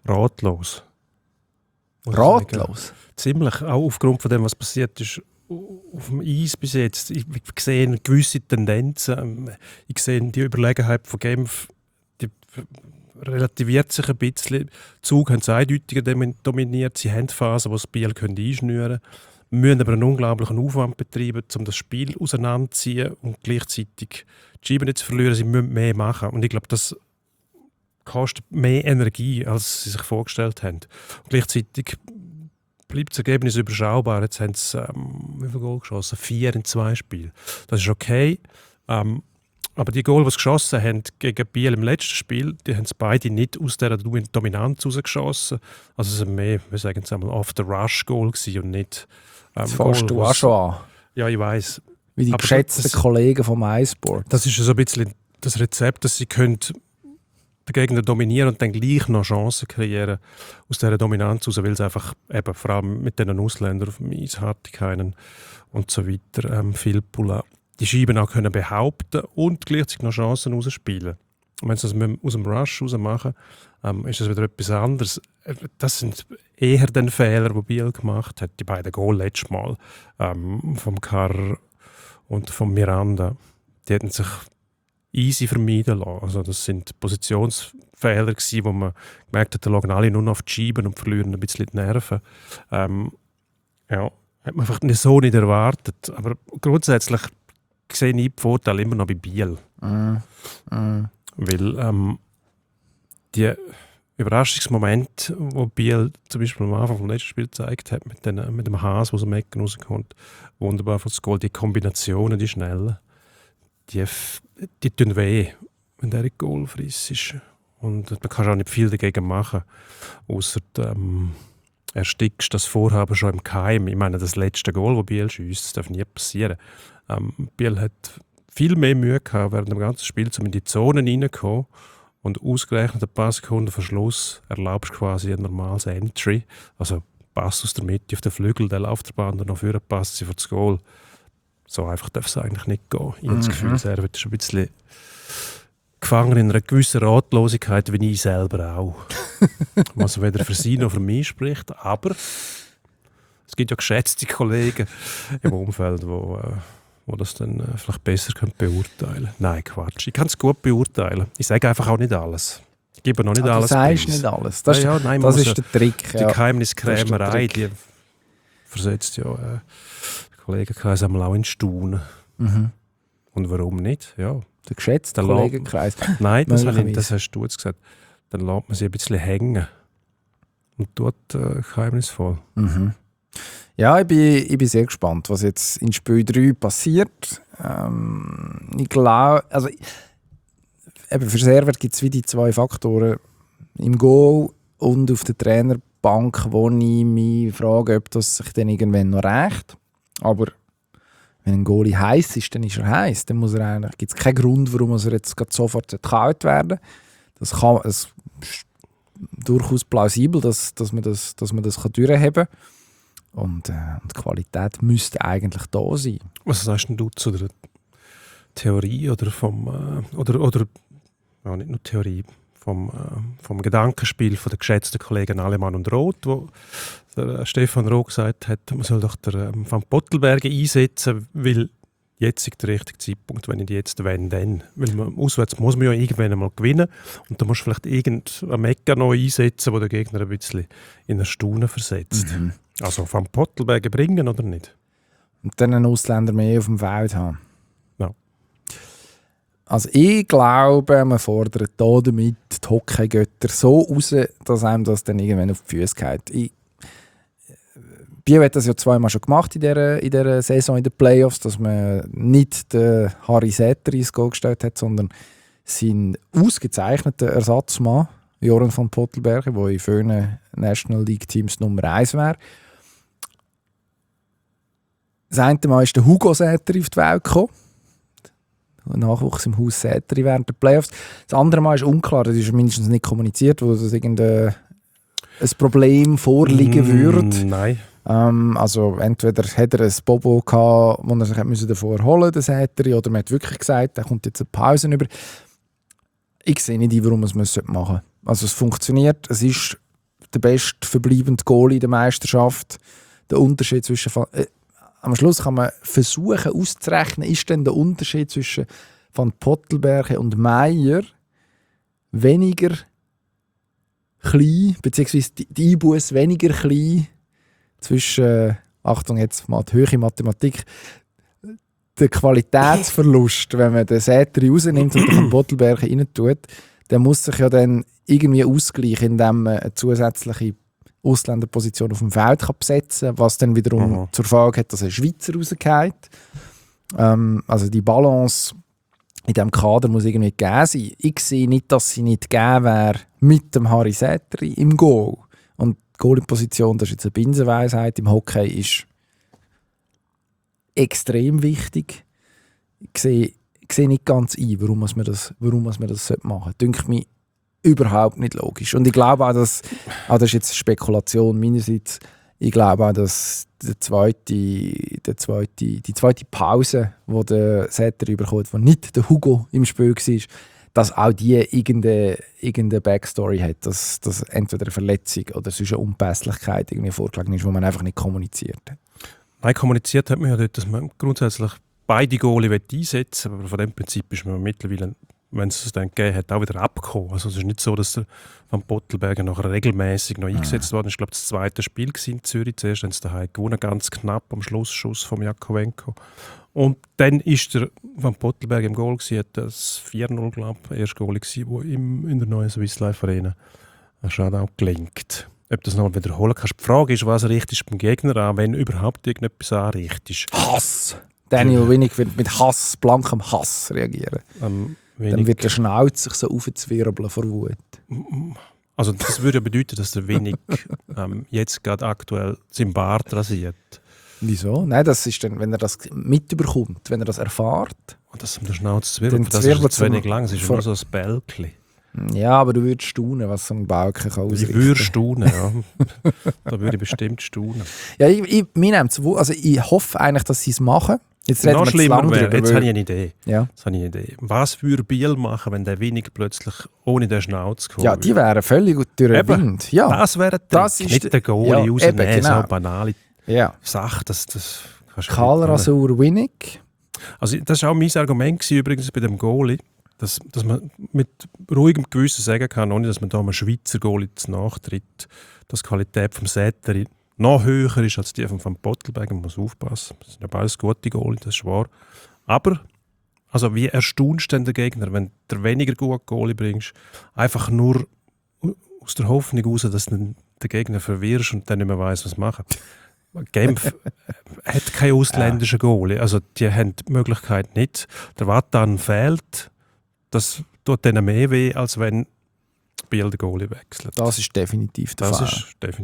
ratlos. Muss ich sagen. Ratlos? Ziemlich, auch aufgrund von dem, was passiert ist auf dem Eis bis jetzt. Ich sehe gewisse Tendenzen. Ich sehe die Überlegenheit von Genf, die relativiert sich ein bisschen. Die Zug haben es eindeutiger dominiert. Sie haben Phasen, wo das Biel einschnüren können. Wir müssen aber einen unglaublichen Aufwand betreiben, um das Spiel auseinanderzuziehen und gleichzeitig die Scheiben nicht zu verlieren. Sie müssen mehr machen. Und ich glaube, das kostet mehr Energie, als sie sich vorgestellt haben. Und gleichzeitig bleibt das Ergebnis überschaubar. Jetzt haben sie wie viele Goal geschossen? 4 in 2 Spielen. Das ist okay. Aber die Goal, die sie geschossen haben gegen Biel im letzten Spiel, die haben sie beide nicht aus dieser Dominanz rausgeschossen. Also es war mehr, wir sagen es einmal, Off-the-Rush-Goal und nicht das fährst du auch schon an. Ja, ich weiss. Wie die geschätzten Kollegen vom iSport. Das ist so ein bisschen das Rezept, dass sie können den Gegner dominieren und dann gleich noch Chancen kreieren aus dieser Dominanz raus, weil sie einfach eben, vor allem mit diesen Ausländern auf dem Eis, Hartikainen und so weiter, Filppula, die Scheiben auch können behaupten und gleichzeitig noch Chancen rausspielen. Und wenn sie das aus dem Rush raus machen, ist das wieder etwas anderes. Das sind eher den Fehler, die Biel gemacht hat. Die beiden Goal letztes Mal vom Carr und vom Miranda, die hätten sich easy vermeiden lassen. Also das sind Positionsfehler gewesen, wo man gemerkt hat, da lagen alle nur noch auf die Scheiben und verlieren ein bisschen die Nerven. Ja, hat man einfach so nicht erwartet. Aber grundsätzlich sehe ich die Vorteile immer noch bei Biel. Weil die Überraschungsmomente, die Biel zum Beispiel am Anfang vom letzten Spiel gezeigt hat, mit dem Haas, der aus dem Ecken rauskommt, wunderbar von das Goal, die Kombinationen, die schnellen, die tun weh, wenn der Goal friss ist. Und man kann auch nicht viel dagegen machen, außer erstickst das Vorhaben schon im Keim. Ich meine, das letzte Goal, das Biel schiesst, das darf nie passieren. Biel hat viel mehr Mühe gehabt, während dem ganzen Spiel, um in die Zonen reinzukommen. Und ausgerechnet ein paar Sekunden vor Schluss erlaubst du quasi ein normales Entry. Also Pass aus der Mitte auf den Flügel, der läuft der Band und noch vorne passt sie vor das Goal. So einfach darf es eigentlich nicht gehen. Ich habe das Gefühl, er wird schon ein bisschen gefangen in einer gewissen Ratlosigkeit, wie ich selber auch. Was weder für sie noch für mich spricht. Aber es gibt ja geschätzte Kollegen im Umfeld, die das dann vielleicht besser beurteilen können. Nein, Quatsch. Ich kann es gut beurteilen. Ich sage einfach auch nicht alles. Ich gebe noch nicht alles. Du sagst nicht alles. Das ist der Trick. Die Geheimniskrämerei, die versetzt ja den Kollegenkreis einmal auch in Staunen. Und warum nicht? Ja. Der geschätzte Kollegenkreis. Nein, das hast du jetzt gesagt. Dann lässt man sie ein bisschen hängen. Und tut geheimnisvoll. Ja, ich bin sehr gespannt, was jetzt in Spiel 3 passiert. Ich glaube, also eben für Servet gibt es wie die 2 Faktoren im Goal und auf der Trainerbank, wo ich mich frage, ob das sich dann irgendwann noch rächt. Aber wenn ein Goalie heiß ist, dann ist er heiß. Dann gibt es keinen Grund, warum er jetzt sofort gekauft werden sollte. Es ist durchaus plausibel, dass man das durchheben kann. Und die Qualität müsste eigentlich da sein. Was sagst du zu der Theorie oder nicht nur Theorie, vom Gedankenspiel von den geschätzten Kollegen Alemann und Roth, wo der Stefan Roth gesagt hat, man soll doch den Van Pottelberger einsetzen, weil jetzt ist der richtige Zeitpunkt, wenn nicht jetzt, wenn dann. Weil auswärts muss man ja irgendwann einmal gewinnen und da musst du vielleicht irgendeinen Mecker noch einsetzen, der den Gegner ein bisschen in eine Staunen versetzt. Also Van Pottelberger bringen oder nicht? Und dann einen Ausländer mehr auf dem Feld haben. Ja. Also ich glaube, man fordert hier damit die Hockeygötter so raus, dass einem das dann irgendwann auf die Füße geht. Biel hat das ja 2-mal schon gemacht in dieser Saison, in den Playoffs, dass man nicht den Harry Säter ins Goal gestellt hat, sondern seinen ausgezeichneten Ersatzmann, Joran van Pottelberger, der in vielen National League Teams Nummer 1 wäre. Das eine Mal ist der Hugo Säter auf die Welt gekommen. Nachwuchs im Haus Säteri während der Playoffs. Das andere Mal ist unklar, das ist mindestens nicht kommuniziert, wo das irgendein Problem vorliegen würde. Nein. Also entweder hat er ein Bobo gehabt, wo er sich davor erholen musste, der Säteri, oder man hat wirklich gesagt, er kommt jetzt eine Pause über. Ich sehe nicht, warum man es machen muss. Also es funktioniert, es ist der best verbleibende Goalie in der Meisterschaft. Der Unterschied zwischen... am Schluss kann man versuchen auszurechnen, ist denn der Unterschied zwischen Van Pottelberge und Meier weniger klein, beziehungsweise die Einbuße weniger klein zwischen, Achtung, jetzt mal die höhere Mathematik, der Qualitätsverlust, wenn man den Säteri rausnimmt und den Van Pottelberge rein tut, der muss sich ja dann irgendwie ausgleichen, indem man eine zusätzliche Ausländerposition auf dem Feld kann besetzen kann, was dann wiederum zur Folge hat, dass ein Schweizer rausgeht. Also die Balance in diesem Kader muss irgendwie gegeben sein. Ich sehe nicht, dass sie nicht gegeben wäre mit dem Harry Säteri im Goal. Und die Goalie-Position, das ist jetzt eine Binsenweisheit, im Hockey ist extrem wichtig. Ich sehe nicht ganz ein, warum man das machen sollte. Denke mich überhaupt nicht logisch. Und ich glaube auch, dass, das ist jetzt Spekulation meinerseits, ich glaube auch, dass die zweite Pause, die der Säteri bekommt, wo nicht der Hugo im Spiel war, dass auch die irgendeine Backstory hat, dass entweder eine Verletzung oder sonst eine Unpässlichkeit irgendwie vorgelegen ist, wo man einfach nicht kommuniziert hat. Nein, kommuniziert hat man ja dort, dass man grundsätzlich beide Goalie einsetzen will, aber von dem Prinzip ist man mittlerweile, wenn es dann gegeben hat, auch wieder abgekommen. Also es ist nicht so, dass der Van Pottelberger nachher regelmäßig noch eingesetzt worden ist. Ich glaube, das zweite Spiel in Zürich. Zuerst haben sie daheim gewonnen, ganz knapp am Schlussschuss von Jakovenko. Und dann ist der Van Pottelberger im Goal gewesen, hat das 4-0, glaube ich, erste Goal gewesen, wo in der neuen Swiss Life Arena ein Shoutout gelingt. Ob das noch wiederholen kannst. Die Frage ist, was richtest du beim Gegner an, wenn überhaupt irgendetwas anrichtest? Hass! Daniel Winnick wird mit Hass, blankem Hass reagieren. Dann wird der Schnauz sich so aufzwirbeln vor Wut. Also das würde ja bedeuten, dass der Winnick jetzt gerade aktuell seinen Bart rasiert. Wieso? Nein, das ist dann, wenn er das mitbekommt, wenn er das erfährt. Und das um den Schnauz zwirbelt, das ist zu wenig lang, es ist nur so ein Bälkchen. Ja, aber du würdest staunen, was so ein Balken kann ausrichten. Ich würde staunen, ja. Da würde ich bestimmt staunen. Ja, ich hoffe eigentlich, dass sie es machen. Jetzt noch schlimmer wäre, jetzt habe ich eine Idee. Ja. Was würde Biel machen, wenn der Winnick plötzlich ohne den Schnauz kommt? Ja, die wären völlig durch den Wind. Ja. Das wäre nicht der Goalie rausnehmen, genau. So banale Sache. Das Kahlrasur Winnick. Also das war auch mein Argument gewesen, übrigens bei dem Goalie, dass man mit ruhigem Gewissen sagen kann, ohne dass man da einem Schweizer Goalie nachtritt, dass die Qualität vom Säteri noch höher ist als die von Van Pottelberger. Man muss aufpassen. Das sind ja beides gute Goalie, das ist wahr. Aber also wie erstaunst du denn den Gegner, wenn du weniger gute Goalie bringst, einfach nur aus der Hoffnung heraus, dass du den Gegner verwirrst und dann nicht mehr weiss, was machen. Genf hat keinen ausländischen Goalie. Also die haben die Möglichkeit nicht. Der Vatan fehlt. Das tut denen mehr weh, als wenn Biel den Goalie wechselt. Das ist definitiv der Fall.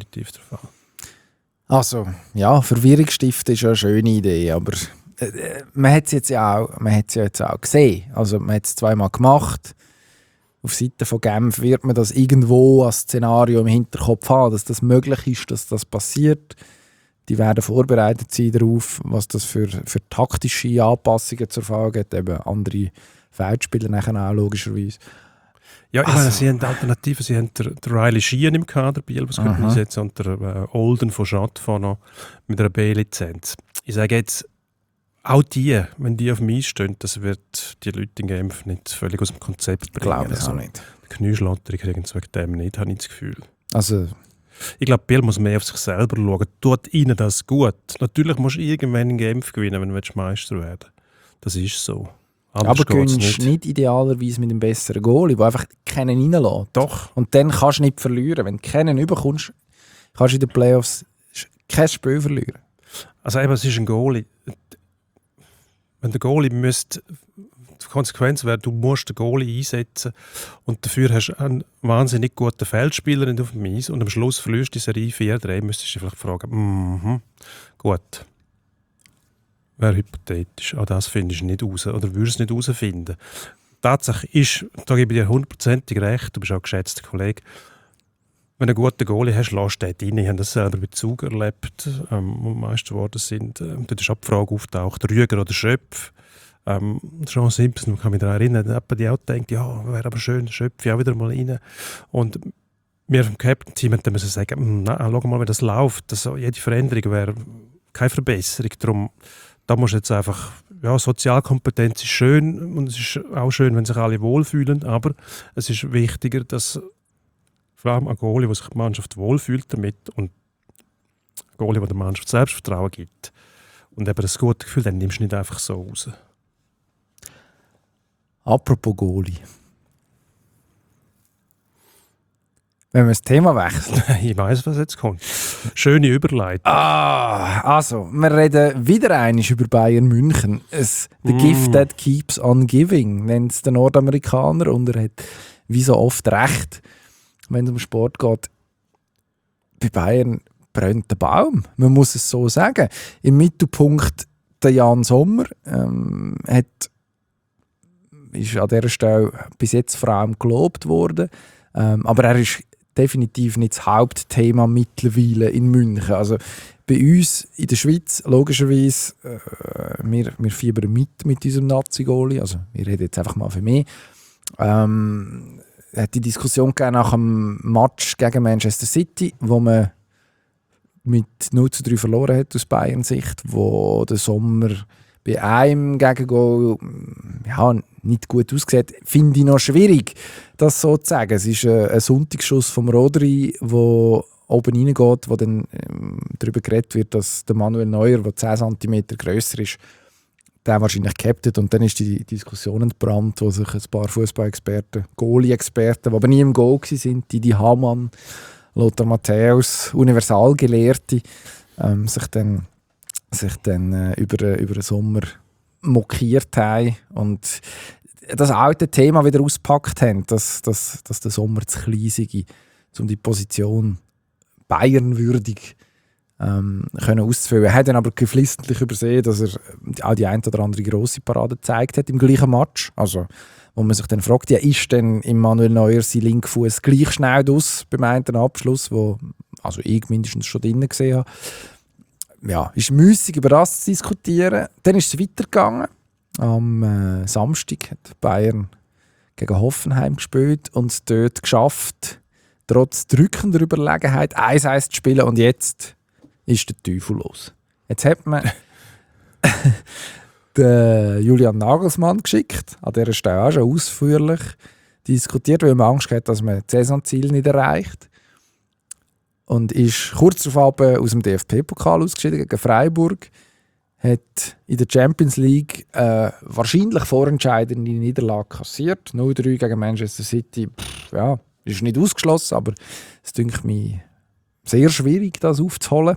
Also, ja, Verwirrung stiften ist ja eine schöne Idee, aber man hat es jetzt ja auch gesehen. Also man hat es zweimal gemacht. Auf Seite von Genf wird man das irgendwo als Szenario im Hinterkopf haben, dass das möglich ist, dass das passiert. Die werden vorbereitet sein darauf, was das für taktische Anpassungen zur Folge hat. Eben andere Feldspieler nachher auch, logischerweise. Ja, ich meine, sie haben Alternativen. Sie haben den Riley Sheehan im Kader, Biel, was könnte einsetzen, und der Olden von Schottfond noch mit einer B-Lizenz. Ich sage jetzt, auch die, wenn die auf dem Eis stehen, das wird die Leute in Genf nicht völlig aus dem Konzept bringen. Glaube ich auch nicht. Die Knieschlotter kriegen es wegen dem nicht, habe ich das Gefühl. Also, ich glaube, Biel muss mehr auf sich selber schauen. Tut ihnen das gut. Natürlich musst du irgendwann in Genf gewinnen, wenn du Meister werden willst. Das ist so. Aber du gewinnst nicht idealerweise mit einem besseren Goalie, der einfach keinen reinlässt. Doch. Und dann kannst du nicht verlieren. Wenn du keinen überkommst, kannst du in den Playoffs kein Spiel verlieren. Also eben, es ist ein Goalie. Wenn der Goalie müsste, die Konsequenz wäre, du musst den Goalie einsetzen und dafür hast du einen wahnsinnig guten Feldspieler auf dem Eis und am Schluss verlierst du die Serie 4-3, müsstest du dich vielleicht fragen, gut. Wäre hypothetisch. Auch das findest du nicht raus oder würdest es nicht herausfinden. Tatsache ist, da gebe ich dir 100%ig recht, du bist auch ein geschätzter Kollege, wenn du einen guten Goalie hast, lässt du den rein. Ich habe das selber bei Zug erlebt, wo die Meister geworden sind. Dort ist auch die Frage auftaucht, Rüger oder Schöpf. Jean Simpson, kann mich daran erinnern, hat die auch gedacht, ja, wäre aber schön, Schöpf auch wieder mal rein. Und wir im Captain-Team hätten müssen sagen, schau mal, wie das läuft. Jede Veränderung wäre keine Verbesserung. Darum, da musst du jetzt einfach, Sozialkompetenz ist schön und es ist auch schön, wenn sich alle wohlfühlen, aber es ist wichtiger, dass vor allem ein Goalie, wo sich die Mannschaft wohlfühlt damit und ein Goalie, der der Mannschaft Selbstvertrauen gibt und eben das gute Gefühl, dann nimmst du nicht einfach so raus. Apropos Goalie. Wenn wir das Thema wechseln. Ich weiss, was jetzt kommt. Schöne Überleitung. Also, wir reden wieder einmal über Bayern München. The gift that keeps on giving, nennt es der Nordamerikaner. Und er hat wie so oft recht, wenn es um Sport geht. Bei Bayern brennt der Baum. Man muss es so sagen. Im Mittelpunkt der Jan Sommer ist an dieser Stelle bis jetzt vor allem gelobt worden. Aber er ist definitiv nicht das Hauptthema mittlerweile in München. Also bei uns in der Schweiz, logischerweise, wir fiebern mit unserem Nazi-Goalie. Also wir reden jetzt einfach mal für mich. Es hat die Diskussion gegeben nach dem Match gegen Manchester City, wo man mit 0:3 verloren hat aus Bayern-Sicht, wo der Sommer bei einem Gegengol nicht gut aussieht. Finde ich noch schwierig, das so zu sagen. Es ist ein Sonntagsschuss vom Rodri, der oben reingeht, wo dann darüber geredet wird, dass der Manuel Neuer, der 10 cm grösser ist, der wahrscheinlich gehabt. Und dann ist die Diskussion entbrannt, wo sich ein paar Fußball-Experten, Goalie-Experten, die aber nie im Goal waren, die Hamann, Lothar Matthäus, Universalgelehrte, sich dann über den Sommer mokiert haben und das alte Thema wieder ausgepackt haben, dass der Sommer zu klein sei, um die Position Bayern-würdig können auszufüllen. Er hat dann aber geflissentlich übersehen, dass er auch die ein oder andere grosse Parade gezeigt hat im gleichen Match. Also, wo man sich dann fragt, ist denn im Manuel Neuer sein linker Fuß gleich schnell aus beim einen Abschluss, wo also ich mindestens schon drinnen gesehen habe. Ja, ist müßig, über das zu diskutieren. Dann ist es weitergegangen. Am Samstag hat Bayern gegen Hoffenheim gespielt und dort geschafft, trotz drückender Überlegenheit 1-1 zu spielen. Und jetzt ist der Teufel los. Jetzt hat man den Julian Nagelsmann geschickt, an dieser Stelle auch schon ausführlich diskutiert, weil man Angst hat, dass man das Saisonziel nicht erreicht. Und ist kurz darauf aus dem DFB-Pokal ausgeschieden gegen Freiburg. Hat in der Champions League wahrscheinlich vorentscheidende Niederlage kassiert. 0:3 gegen Manchester City. Ist nicht ausgeschlossen, aber es dünkt mich sehr schwierig, das aufzuholen.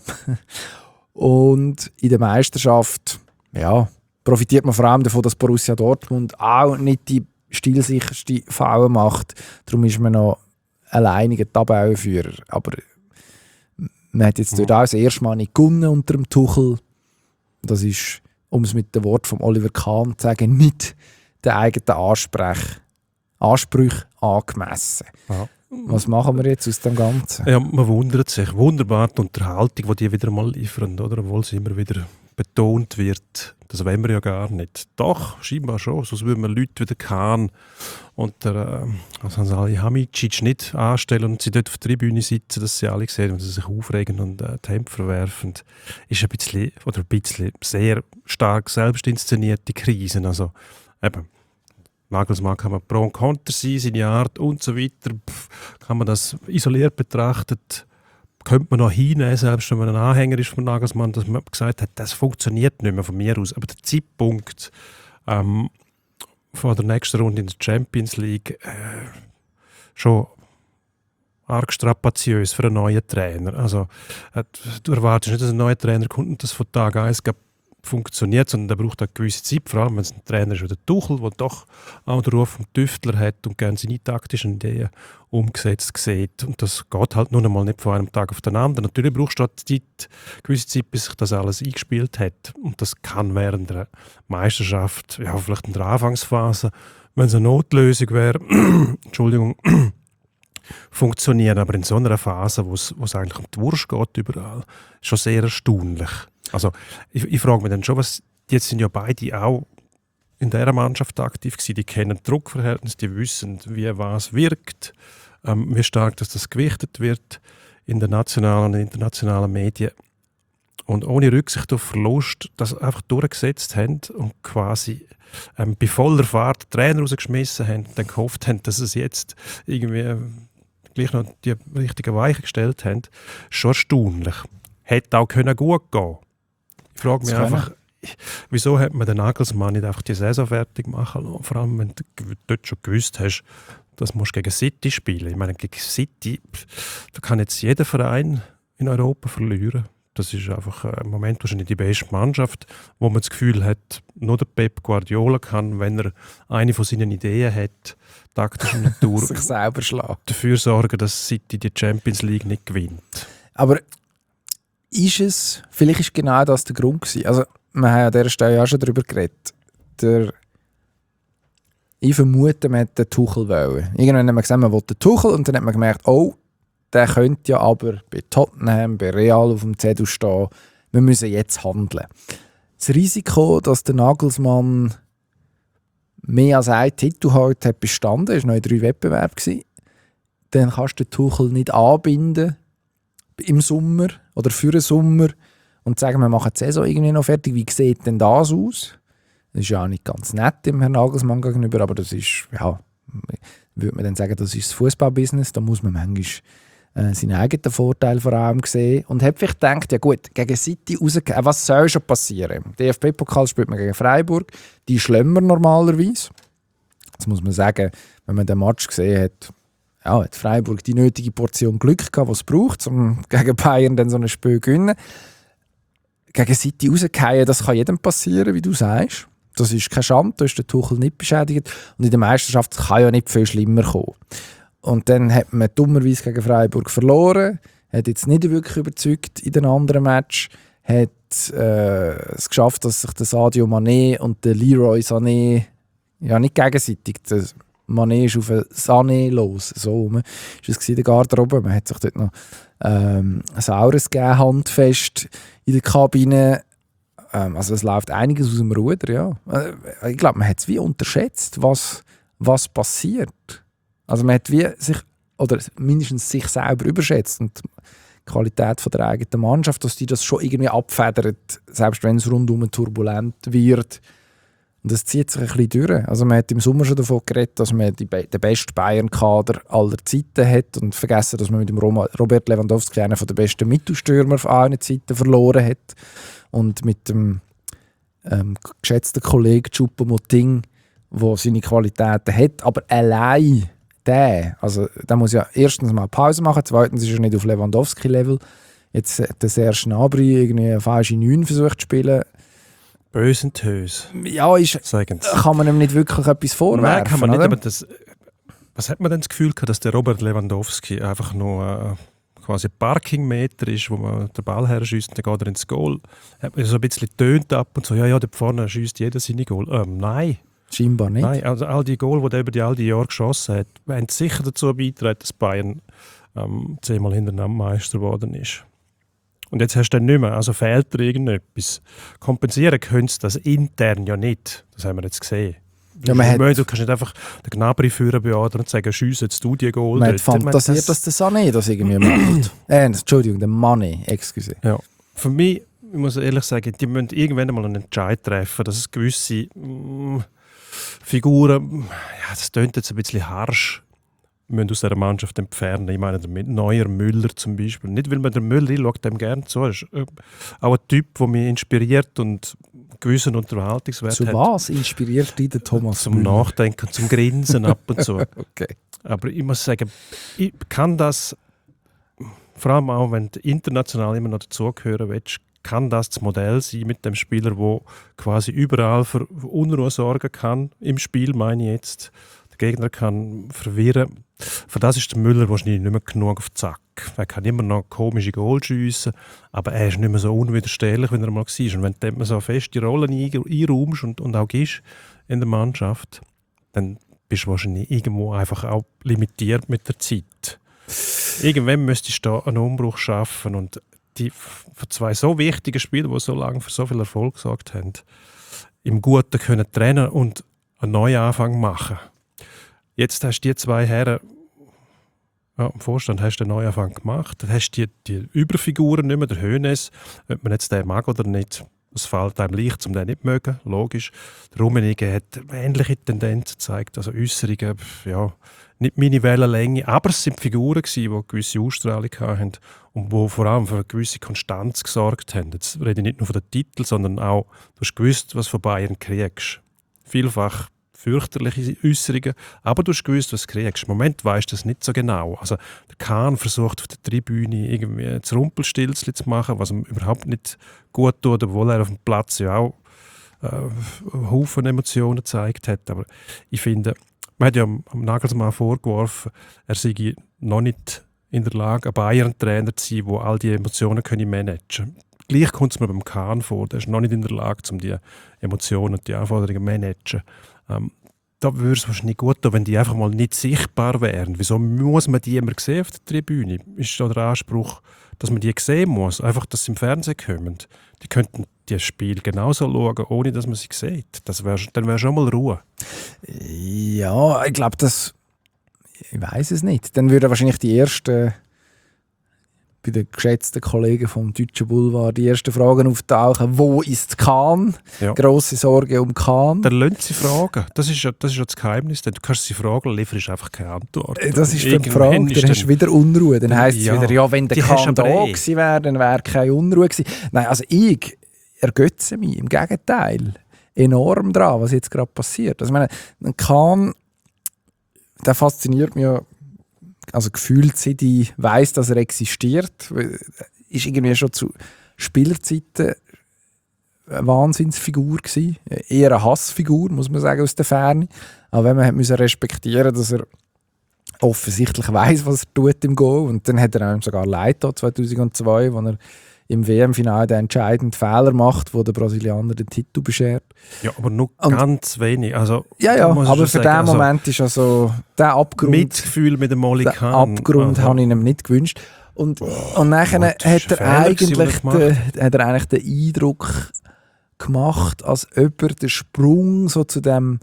Und in der Meisterschaft profitiert man vor allem davon, dass Borussia Dortmund auch nicht die stilsicherste Fouls macht. Darum ist man noch alleiniger Tabellenführer. Aber man hat jetzt dort auch das erste Mal nicht gewonnen unter dem Tuchel. Das ist, um es mit dem Wort von Oliver Kahn zu sagen, nicht den eigenen Ansprüchen angemessen. Ja. Was machen wir jetzt aus dem Ganzen? Ja, man wundert sich. Wunderbar die Unterhaltung, die wieder mal liefern, oder? Obwohl sie immer wieder betont wird. Das wollen wir ja gar nicht. Doch, scheinbar schon. Sonst würden wir Leute wie der Kahn und der Salihamidzic nicht anstellen und sie dort auf der Tribüne sitzen, dass sie alle sehen und sie sich aufregen und die Hände verwerfen. Ist ein bisschen sehr stark selbst inszenierte Krisen. Also eben, Nagelsmann kann man pro und contra sein, seine Art und so weiter. Kann man das isoliert betrachtet, könnte man noch hinnehmen, selbst wenn man ein Anhänger ist von Nagelsmann, dass man gesagt hat, das funktioniert nicht mehr von mir aus. Aber der Zeitpunkt vor der nächsten Runde in der Champions League schon arg strapaziös für einen neuen Trainer. Also du erwartest nicht, dass ein neuer Trainer kommt und das von Tag 1 funktioniert, sondern der braucht eine gewisse Zeit, vor allem wenn es ein Trainer ist wie der Tuchel, der doch auch den Ruf vom Tüftler hat und gerne seine taktischen Ideen umgesetzt sieht. Und das geht halt nun einmal nicht von einem Tag auf den anderen. Natürlich brauchst du eine gewisse Zeit, bis sich das alles eingespielt hat. Und das kann während der Meisterschaft, vielleicht in der Anfangsphase, wenn es eine Notlösung wäre, Entschuldigung, funktionieren. Aber in so einer Phase, wo es eigentlich um die Wurst geht überall, ist schon sehr erstaunlich. Also ich frage mich dann schon, jetzt sind ja beide auch in dieser Mannschaft aktiv gewesen, die kennen Druckverhältnisse, die wissen, wie was wirkt. wie stark das gewichtet wird in den nationalen und internationalen Medien. Und ohne Rücksicht auf Verlust das einfach durchgesetzt haben und quasi bei voller Fahrt den Trainer rausgeschmissen haben und dann gehofft haben, dass es jetzt irgendwie gleich noch die richtigen Weichen gestellt haben, schon erstaunlich. Hätte auch gut gehen. Ich frage mich einfach, wieso hat man den Nagelsmann nicht einfach die Saison fertig machen lassen? Vor allem, wenn du dort schon gewusst hast, das musst du gegen City spielen. Ich meine, gegen City, da kann jetzt jeder Verein in Europa verlieren. Das ist einfach im Moment wahrscheinlich die beste Mannschaft, wo man das Gefühl hat, nur der Pep Guardiola kann, wenn er eine von seinen Ideen hat, taktischer Natur, sich selber schlagen. Dafür sorgen, dass City die Champions League nicht gewinnt. Aber vielleicht ist genau das der Grund gewesen. Also, wir haben an dieser Stelle ja schon darüber geredet. Ich vermute, man hat den Tuchel wollen. Irgendwann hat man gesagt, man will den Tuchel und dann hat man gemerkt, oh, der könnte ja aber bei Tottenham, bei Real auf dem Zettel stehen. Wir müssen jetzt handeln. Das Risiko, dass der Nagelsmann mehr als einen Titel heute hat bestanden, war noch in 3 Wettbewerben. Dann kannst du den Tuchel nicht anbinden im Sommer oder für den Sommer und sagen, wir machen die Saison irgendwie noch fertig. Wie sieht denn das aus? Das ist ja auch nicht ganz nett dem Herrn Nagelsmann gegenüber, aber das ist, ja, würde man dann sagen, das ist das Fußballbusiness. Da muss man manchmal seinen eigenen Vorteil vor allem sehen. Und habe vielleicht gedacht, ja gut, gegen City rausgehen, was soll schon passieren? Im DFB-Pokal spielt man gegen Freiburg, die schlimmer normalerweise. Jetzt muss man sagen, wenn man den Match gesehen hat, ja, hat Freiburg die nötige Portion Glück gehabt, die es braucht, um gegen Bayern dann so ein Spiel zu gewinnen. Gegen City rausgehen, das kann jedem passieren, wie du sagst. Das ist keine Schande, da ist der Tuchel nicht beschädigt. Und in der Meisterschaft kann ja nicht viel schlimmer kommen. Und dann hat man dummerweise gegen Freiburg verloren, hat jetzt nicht wirklich überzeugt in den anderen Match, hat es geschafft, dass sich der Sadio Mané und der Leroy Sané, ja nicht gegenseitig, der Mané ist auf den Sané los, so rum, ist es in der Garderobe, man hat sich dort noch ein Saures gegeben, handfest in der Kabine. Also es läuft einiges aus dem Ruder, ja. Ich glaube, man hat es wie unterschätzt, was passiert. Also man hat wie sich, oder mindestens sich selber überschätzt und die Qualität von der eigenen Mannschaft, dass die das schon irgendwie abfedert, selbst wenn es rundum turbulent wird. Und das zieht sich ein bisschen durch. Also man hat im Sommer schon davon geredet, dass man den besten Bayern-Kader aller Zeiten hat und vergessen, dass man mit dem Robert Lewandowski einen der besten Mittelstürmer von allen Zeiten verloren hat. Und mit dem geschätzten Kollegen Choupo-Moting, der seine Qualitäten hat, aber allein der muss ja erstens mal Pause machen, zweitens ist er nicht auf Lewandowski-Level. Jetzt hat der Serge Gnabry irgendwie eine falsche 9 versucht zu spielen. Bös und Tös. Ja, kann man ihm nicht wirklich etwas vorwerfen. Nein, kann man nicht, aber was hat man denn das Gefühl gehabt, dass der Robert Lewandowski einfach nur quasi ein Parkingmeter ist, wo man den Ball her schießt und dann geht er ins Goal? Hat man so ein bisschen tönt ab und so, ja, da vorne schießt jeder seine Goal. Nein. Scheinbar nicht. Nein, also all die Goal, die er über all die Jahre geschossen hat, haben sicher dazu beigetragen, dass Bayern 10-mal hintereinander Meister geworden ist. Und jetzt hast du dann nicht mehr, also fehlt dir irgendetwas. Kompensieren können sie das intern ja nicht. Das haben wir jetzt gesehen. Ja, du kannst nicht einfach den Gnabry führen beadern und sagen, schiesse jetzt du die Goal. Man hat fantasiert, dass der Sané das irgendwie macht. Entschuldigung, der Mané, excuse. Ja. Für mich, ich muss ehrlich sagen, die müssen irgendwann mal einen Entscheid treffen, dass es gewisse Figuren, ja, das klingt jetzt ein bisschen harsch, müssen aus dieser Mannschaft entfernen. Ich meine, mit Neuer, Müller zum Beispiel. Nicht, weil man den Müller, ich schaue dem gerne zu. Er ist auch ein Typ, der mich inspiriert und einen gewissen Unterhaltungswert hat. Zu was inspiriert dich der Thomas Zum Müller? Nachdenken, zum Grinsen ab und zu. Okay. Aber ich muss sagen, ich kann das, vor allem auch, wenn du international immer noch dazugehören willst, kann das Modell sein mit dem Spieler, der quasi überall für Unruhe sorgen kann im Spiel, meine ich jetzt. Der Gegner kann verwirren. Für das ist der Müller wahrscheinlich nicht mehr genug auf Zack. Er kann immer noch komische Goal schiessen, aber er ist nicht mehr so unwiderstehlich, wie er mal war. Und wenn du immer so feste Rollen einräumst und auch gibst in der Mannschaft, dann bist du wahrscheinlich irgendwo einfach auch limitiert mit der Zeit. Irgendwann müsstest du da einen Umbruch schaffen und die für 2 so wichtige Spieler, die so lange für so viel Erfolg gesorgt haben, im Guten können trennen und einen neuen Anfang machen. Jetzt hast du die 2 Herren Ja, im Vorstand hast du den Neuanfang gemacht. Dann hast du die Überfiguren nicht mehr, der Hoeneß, ob man jetzt den mag oder nicht. Es fällt einem leicht, um den nicht zu mögen, logisch. Der Rummenigge hat ähnliche Tendenzen gezeigt, also Äußerungen, ja, nicht meine Wellenlänge, aber es sind Figuren gewesen, die eine gewisse Ausstrahlung hatten und die vor allem für eine gewisse Konstanz gesorgt haben. Jetzt rede ich nicht nur von den Titeln, sondern auch, du hast gewusst, was du von Bayern kriegst. Vielfach fürchterliche Äußerungen, aber du hast gewusst, was du kriegst. Im Moment weisst du das nicht so genau. Also der Kahn versucht auf der Tribüne irgendwie das Rumpelstilzchen zu machen, was ihm überhaupt nicht gut tut, obwohl er auf dem Platz ja auch Haufen Emotionen gezeigt hat. Aber ich finde, man hat ja am Nagelsmann vorgeworfen, er sei noch nicht in der Lage, ein Bayern-Trainer zu sein, der all die Emotionen managen kann. Gleich kommt es mir beim Kahn vor, der ist noch nicht in der Lage, um die Emotionen und die Anforderungen zu managen. Da würde es wahrscheinlich gut tun, wenn die einfach mal nicht sichtbar wären. Wieso muss man die immer sehen auf der Tribüne? Ist da der Anspruch, dass man die sehen muss? Einfach, dass sie im Fernsehen kommen. Die könnten das Spiel genauso schauen, ohne dass man sie sieht. Dann wäre schon mal Ruhe. Ja, ich glaube, ich weiß es nicht. Dann würden wahrscheinlich die ersten, bei den geschätzten Kollegen vom Deutschen Boulevard, die ersten Fragen auftauchen. Wo ist Kahn? Ja. Grosse Sorge um Kahn. Dann lassen sie fragen. Das ist ja das Geheimnis. Du kannst sie fragen, lieferst einfach keine Antwort. Das ist die Frage. Dann hast du wieder Unruhe. Dann heisst es wieder, ja, wenn der Kahn da gewesen wäre, dann wäre keine Unruhe gewesen. Nein, also ich ergötze mich. Im Gegenteil. Enorm daran, was jetzt gerade passiert. Also ich meine, ein Kahn, der fasziniert mich ja. Also gefühlt, seit ich weiss, dass er existiert, ist irgendwie schon zu Spielerzeiten eine Wahnsinnsfigur gewesen. Eher eine Hassfigur, muss man sagen, aus der Ferne. Aber wenn man musste respektieren, dass er offensichtlich weiss, was er tut im Goal. Und dann hat er einem sogar leid 2002, wo er im WM-Finale den entscheidenden Fehler macht, wo der Brasilianer den Titel beschert. Ja, aber nur ganz wenig. Also, ja, aber für den Moment ist also der Abgrund... Mitgefühl mit dem Molly Kahn. Den Abgrund habe ich ihm nicht gewünscht. Und nachher hat er eigentlich den Eindruck gemacht, als ob er den Sprung so zu dem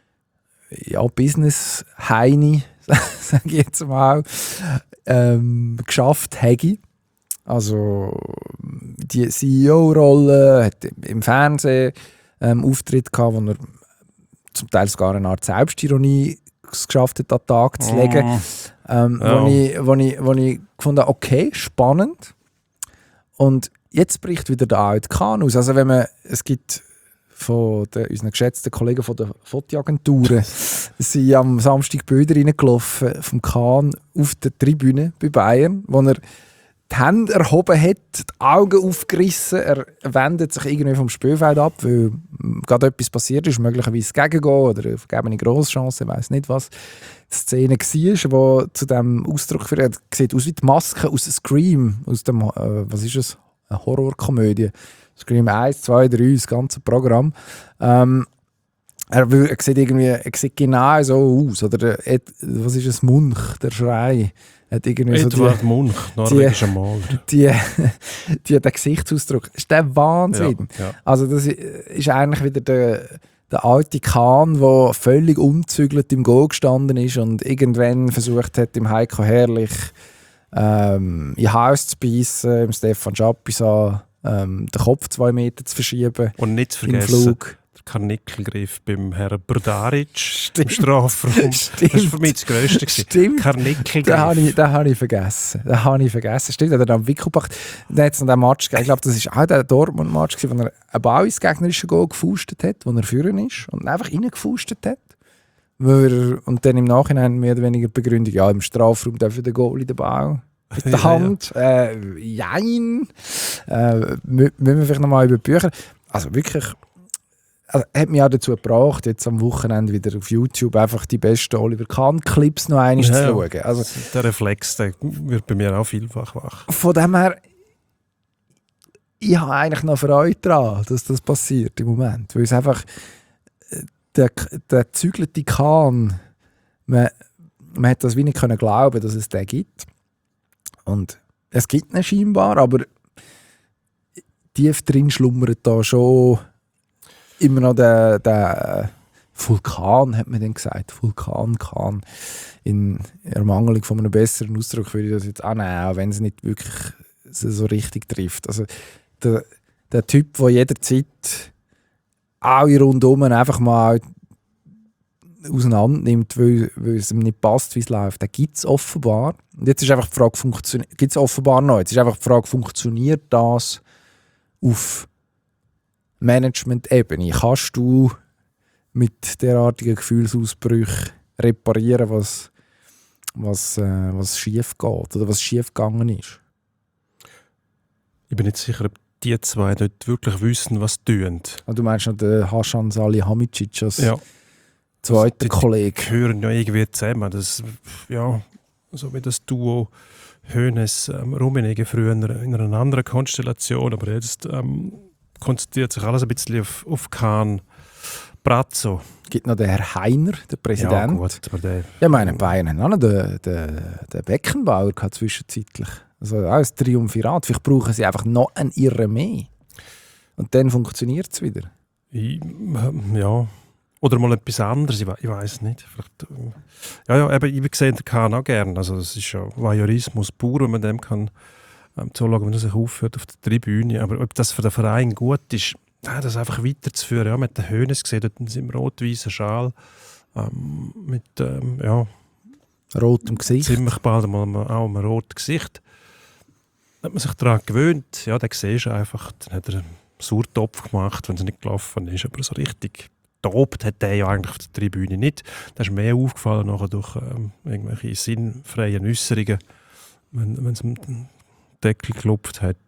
Business-Heini, sage ich jetzt mal, geschafft hätte. Also die CEO-Rolle, hat im Fernsehen Auftritt gehabt, wo er zum Teil sogar eine Art Selbstironie geschafft hat, an den Tag zu legen. Wo ich gefunden habe, okay, spannend. Und jetzt bricht wieder der alte Kahn aus. Also es gibt von unseren geschätzten Kollegen von der Fotoagenturen sind am Samstag Bilder reingelaufen vom Kahn auf der Tribüne bei Bayern, wo er die Hände erhoben hat, die Augen aufgerissen, er wendet sich irgendwie vom Spielfeld ab, weil gerade etwas passiert ist, möglicherweise Gegengehen oder eine vergebene Grosschance, ich weiss nicht, was die Szene war, die zu diesem Ausdruck führt. Sieht aus wie die Maske aus Scream, aus dem, was ist es, eine Horrorkomödie. Scream 1, 2, 3, das ganze Programm. Er sieht genau so aus. Oder was ist es, Munch, der Schrei. Hat Edward Munch, norwegischer Maler. Den Gesichtsausdruck. Das ist der Wahnsinn. Ja. Also das ist eigentlich wieder der alte Kahn, der völlig umzügelt im Goal gestanden ist und irgendwann versucht hat, im Heiko Herrlich in Haus zu beißen, im Stefan Schapisa den Kopf 2 Meter zu verschieben. Und nicht zu vergessen, der Karnickelgriff beim Herrn Brdaric im Strafraum. Das war für mich das Grösste. Stimmt. Karnickelgriff. Den habe ich vergessen. Stimmt, hat er dann Wickelbach. Dann hat es noch den Match gegeben. Ich glaube, das war auch der Dortmund-Match, wo er einen Ball ins gegnerische Goal gefustet hat, wo er führen ist und einfach reingefustet hat. Und dann im Nachhinein mehr oder weniger Begründung, ja, im Strafraum darf der Goalie den Ball mit der Hand. Jein. Müssen wir vielleicht nochmal über die Bücher. Also wirklich... hat mich auch dazu gebracht, jetzt am Wochenende wieder auf YouTube einfach die besten Oliver Kahn-Clips noch einmal zu schauen. Also, der Reflex, der wird bei mir auch vielfach wach. Von dem her, ich habe eigentlich noch Freude daran, dass das passiert im Moment. Weil es einfach der zügelte Kahn, man hat das wie nicht können glauben, dass es den gibt. Und es gibt ihn scheinbar, aber tief drin schlummert da schon immer noch der Vulkan, hat man dann gesagt. Vulkan. In Ermangelung von einem besseren Ausdruck würde ich das jetzt annehmen, auch wenn es nicht wirklich so richtig trifft. Also der Typ, der jederzeit alle rundum einfach mal auseinander nimmt, weil es ihm nicht passt, wie es läuft, den gibt es offenbar. Und jetzt ist einfach die Frage, gibt es offenbar noch. Jetzt ist einfach die Frage, funktioniert das auf Management-Ebene? Kannst du mit derartigen Gefühlsausbrüchen reparieren, was schief geht oder was schief gegangen ist? Ich bin nicht sicher, ob die zwei dort wirklich wissen, was sie tun. Du meinst noch den Hasan Salihamidzic als zweiter Die Kollege? gehören ja irgendwie zusammen. Das, ja, so wie das Duo Hoeneß-Rummenigge früher in einer anderen Konstellation, aber jetzt konzentriert sich alles ein bisschen auf Kahn Brazzo. Es gibt noch den Herr Heiner, der Präsident. Ja, gut, aber der... Ja, meine Bayern haben auch noch den Beckenbauer gehabt zwischenzeitlich. Also auch ein Triumvirat. Vielleicht brauchen sie einfach noch einen Irren mehr. Und dann funktioniert es wieder. Ja. Oder mal etwas anderes, ich weiß nicht. Vielleicht, eben, ich sehe den Kahn auch gerne. Also das ist ja Voyeurismus pur, wenn man dem kann zuschauen, wenn er sich aufhört auf der Tribüne. Aber ob das für den Verein gut ist, das einfach weiterzuführen. Ja, mit den Hoeneß gesehen, dort in seinem rot-weißen Schal, mit rotem Gesicht. Ziemlich bald auch einem roten Gesicht. Hat man sich daran gewöhnt. Ja, den siehst du einfach. Dann hat er einen Sauertopf gemacht, wenn es nicht gelaufen ist. Aber so richtig tobt hat der ja eigentlich auf der Tribüne nicht. Das ist mehr aufgefallen nachher durch irgendwelche sinnfreien Äußerungen, wenn es mit dem Deckel geklopft hat.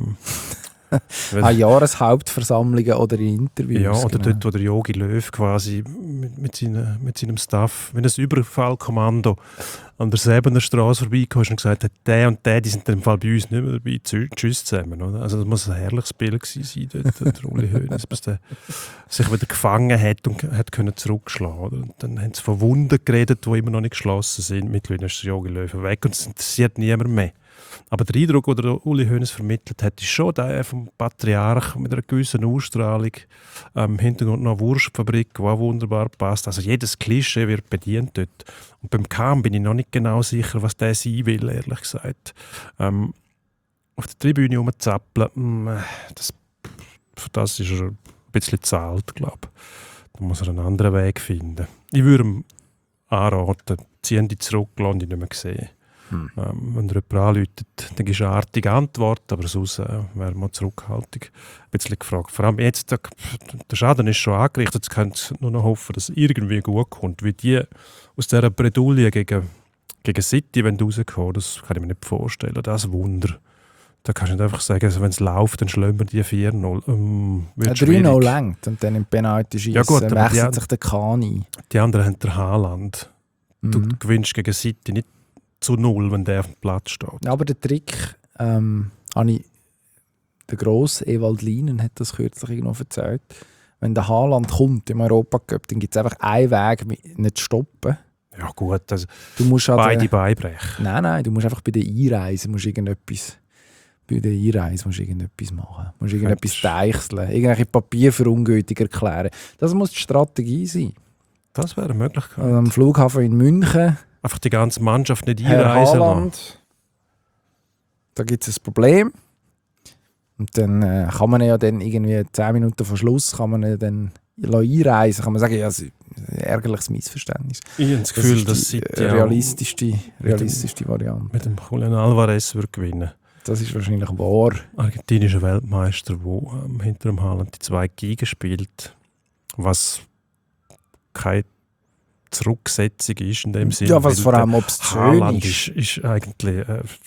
An Jahreshauptversammlungen oder in Interviews. Ja, oder genau. dort, wo der Jogi Löw quasi mit seinem Staff, wenn ein Überfallkommando an der Säbener Straße vorbeikommt und gesagt hat, der und der, die sind im Fall bei uns nicht mehr dabei, tschüss zusammen. Oder? Also das muss ein herrliches Bild gewesen sein, dort, der Uli Hoeneß, bis der sich wieder gefangen hat und hat können zurückschlagen. Oder? Und dann haben sie von Wunden geredet, die immer noch nicht geschlossen sind. Mittlerweile ist der Jogi Löw weg und es interessiert niemand mehr. Aber der Eindruck, den der Uli Hoeneß vermittelt hat, ist schon der vom Patriarch mit einer gewissen Ausstrahlung. Im Hintergrund noch eine Wurstfabrik, die auch wunderbar passt. Also jedes Klischee wird bedient dort. Und beim Kahn bin ich noch nicht genau sicher, was der sein will, ehrlich gesagt. Auf der Tribüne rumzappeln, für das ist er ein bisschen zu alt, glaube ich. Da muss er einen anderen Weg finden. Ich würde ihm anraten, ziehen die zurück, lassen die nicht mehr sehen. Wenn er jemand anruft, dann gibst du eine artige Antwort, aber sonst wäre man zurückhaltend ein bisschen gefragt. Vor allem jetzt, der Schaden ist schon angerichtet, jetzt können sie nur noch hoffen, dass es irgendwie gut kommt. Wie die aus dieser Bredouille gegen City rauskommen, das kann ich mir nicht vorstellen. Das ist ein Wunder. Da kannst du nicht einfach sagen, also wenn es läuft, dann schlagen wir die 4-0. 3-0 längt und dann im Penalty schießen wechselt sich der Kahn ein. Die anderen haben den Haaland. Du gewinnst gegen City nicht zu 0, wenn der auf dem Platz steht. Aber der Trick, der grosse Ewald Lienen hat das kürzlich irgendwo erzählt. Wenn der Haaland kommt im Europacup, dann gibt es einfach einen Weg, nicht zu stoppen. Ja gut, also du musst beide Beine brechen. Nein, du musst einfach bei der Einreise irgendetwas machen. Du musst irgendetwas deichseln, irgendwelche Papier für ungültig erklären. Das muss die Strategie sein. Das wäre eine Möglichkeit. Am Flughafen in München einfach die ganze Mannschaft nicht Herr einreisen lassen. Da gibt es ein Problem. Und dann kann man ja dann irgendwie 10 Minuten vor Schluss kann man dann einreisen. Kann man sagen, ja, das ist ein ärgerliches Missverständnis. Ich habe das Gefühl, dass die realistischste Variante. Mit dem Julian Alvarez wird gewinnen. Das ist wahrscheinlich wahr. Argentinischer Weltmeister, der hinter dem Haaland die 2 Geigen spielt. Was keine Zurücksetzung ist in dem Sinne. Ja, was vor allem obszön Haaland ist eigentlich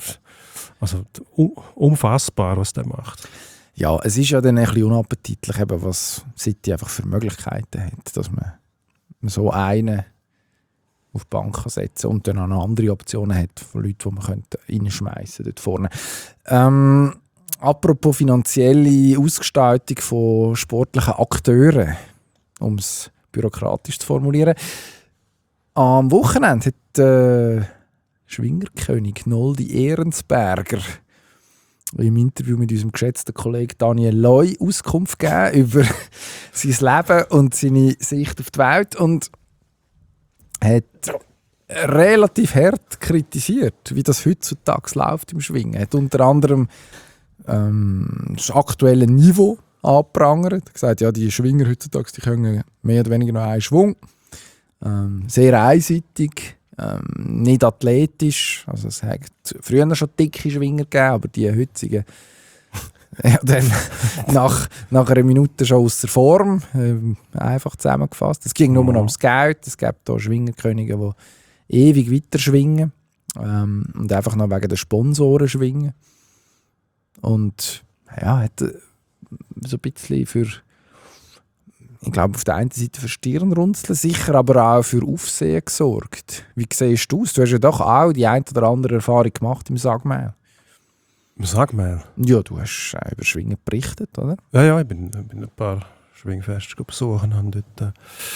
unfassbar, was der macht. Ja, es ist ja dann ein bisschen unappetitlich, eben, was City einfach für Möglichkeiten hat, dass man so einen auf die Bank setzen kann und dann auch noch andere Optionen hat von Leuten, die man reinschmeißen dort vorne. Apropos finanzielle Ausgestaltung von sportlichen Akteuren, um es bürokratisch zu formulieren. Am Wochenende hat Schwingerkönig Noldi Ehrensberger im Interview mit unserem geschätzten Kollegen Daniel Loy Auskunft gegeben über sein Leben und seine Sicht auf die Welt und hat relativ hart kritisiert, wie das heutzutage läuft im Schwingen. Er hat unter anderem das aktuelle Niveau angeprangert. Er hat gesagt, ja, die Schwinger heutzutage die können mehr oder weniger noch einen Schwung. Sehr einseitig, nicht athletisch. Also es hat früher schon dicke Schwinger gegeben, aber die heutigen ja, dann nach einer Minute schon aus der Form. Einfach zusammengefasst. Es ging nur noch ums Geld. Es gibt hier Schwingerkönige, die ewig weiter schwingen und einfach noch wegen der Sponsoren schwingen. Und ja, hat so ein bisschen für, ich glaube, auf der einen Seite für Stirnrunzeln sicher, aber auch für Aufsehen gesorgt. Wie siehst du es? Du hast ja doch auch die ein oder andere Erfahrung gemacht im Sagmehl. Im Sagmehl? Ja, du hast über Schwingen berichtet, oder? Ja, ich bin ein paar Schwingfeste besuchen und habe dort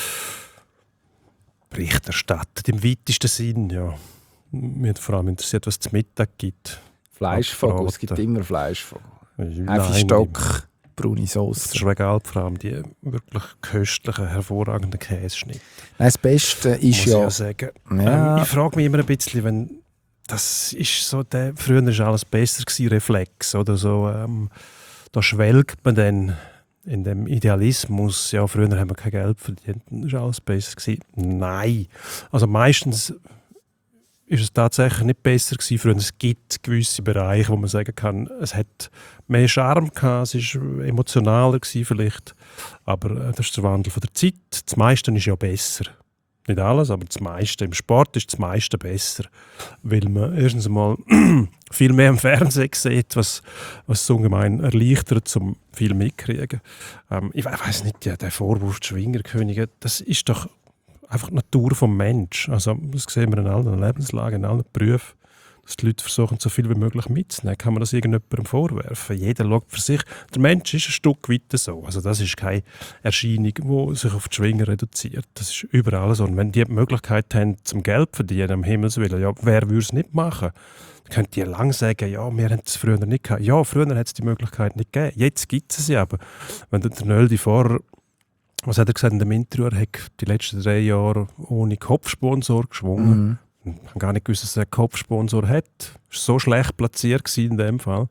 Bericht erstattet, im weitesten Sinn, ja. Mich hat vor allem interessiert, was es zum Mittag gibt. Fleischvogel, es gibt immer Fleischvogel. Nein, Haifischstock, braune das Sauce. ist egal, vor allem die wirklich köstlichen, hervorragenden Käseschnitte. Das Beste ist Muss ich ja... ja sagen. Ja. Ich frage mich immer ein bisschen, wenn das ist so früher war alles besser gewesen, Reflex oder so. Da schwelgt man dann in dem Idealismus. Ja, früher haben wir kein Geld verdient, dann war alles besser gewesen. Nein, also meistens ist es tatsächlich nicht besser gewesen. Früher es gibt gewisse Bereiche, wo man sagen kann, es hat mehr Charme gehabt, es war emotionaler gewesen vielleicht, aber das ist der Wandel von der Zeit. Das meiste ist ja besser. Nicht alles, aber das meiste. Im Sport ist das meiste besser, weil man erstens einmal viel mehr im Fernsehen sieht, was so ungemein erleichtert, um viel mitkriegen. Ich weiß nicht, der Vorwurf der Schwingerkönige, das ist doch einfach die Natur des Menschen. Also, das sehen wir in allen Lebenslagen, in allen Berufen, dass die Leute versuchen, so viel wie möglich mitzunehmen. Kann man das irgendjemandem vorwerfen? Jeder schaut für sich. Der Mensch ist ein Stück weit so. Also das ist keine Erscheinung, die sich auf die Schwingen reduziert. Das ist überall so. Und wenn die Möglichkeit haben, zum Geld zu verdienen, am Himmelswillen, ja, wer würde es nicht machen? Dann könnt ihr lang sagen, ja, wir haben es früher nicht gehabt. Ja, früher hat es die Möglichkeit nicht gegeben. Jetzt gibt es sie aber. Wenn der Nöldi vorher, was hat er gesagt in dem Interview, er hat die letzten 3 Jahre ohne Kopfsponsor geschwungen. Ich habe gar nicht gewusst, dass er einen Kopfsponsor hat. Er war so schlecht platziert in dem Fall.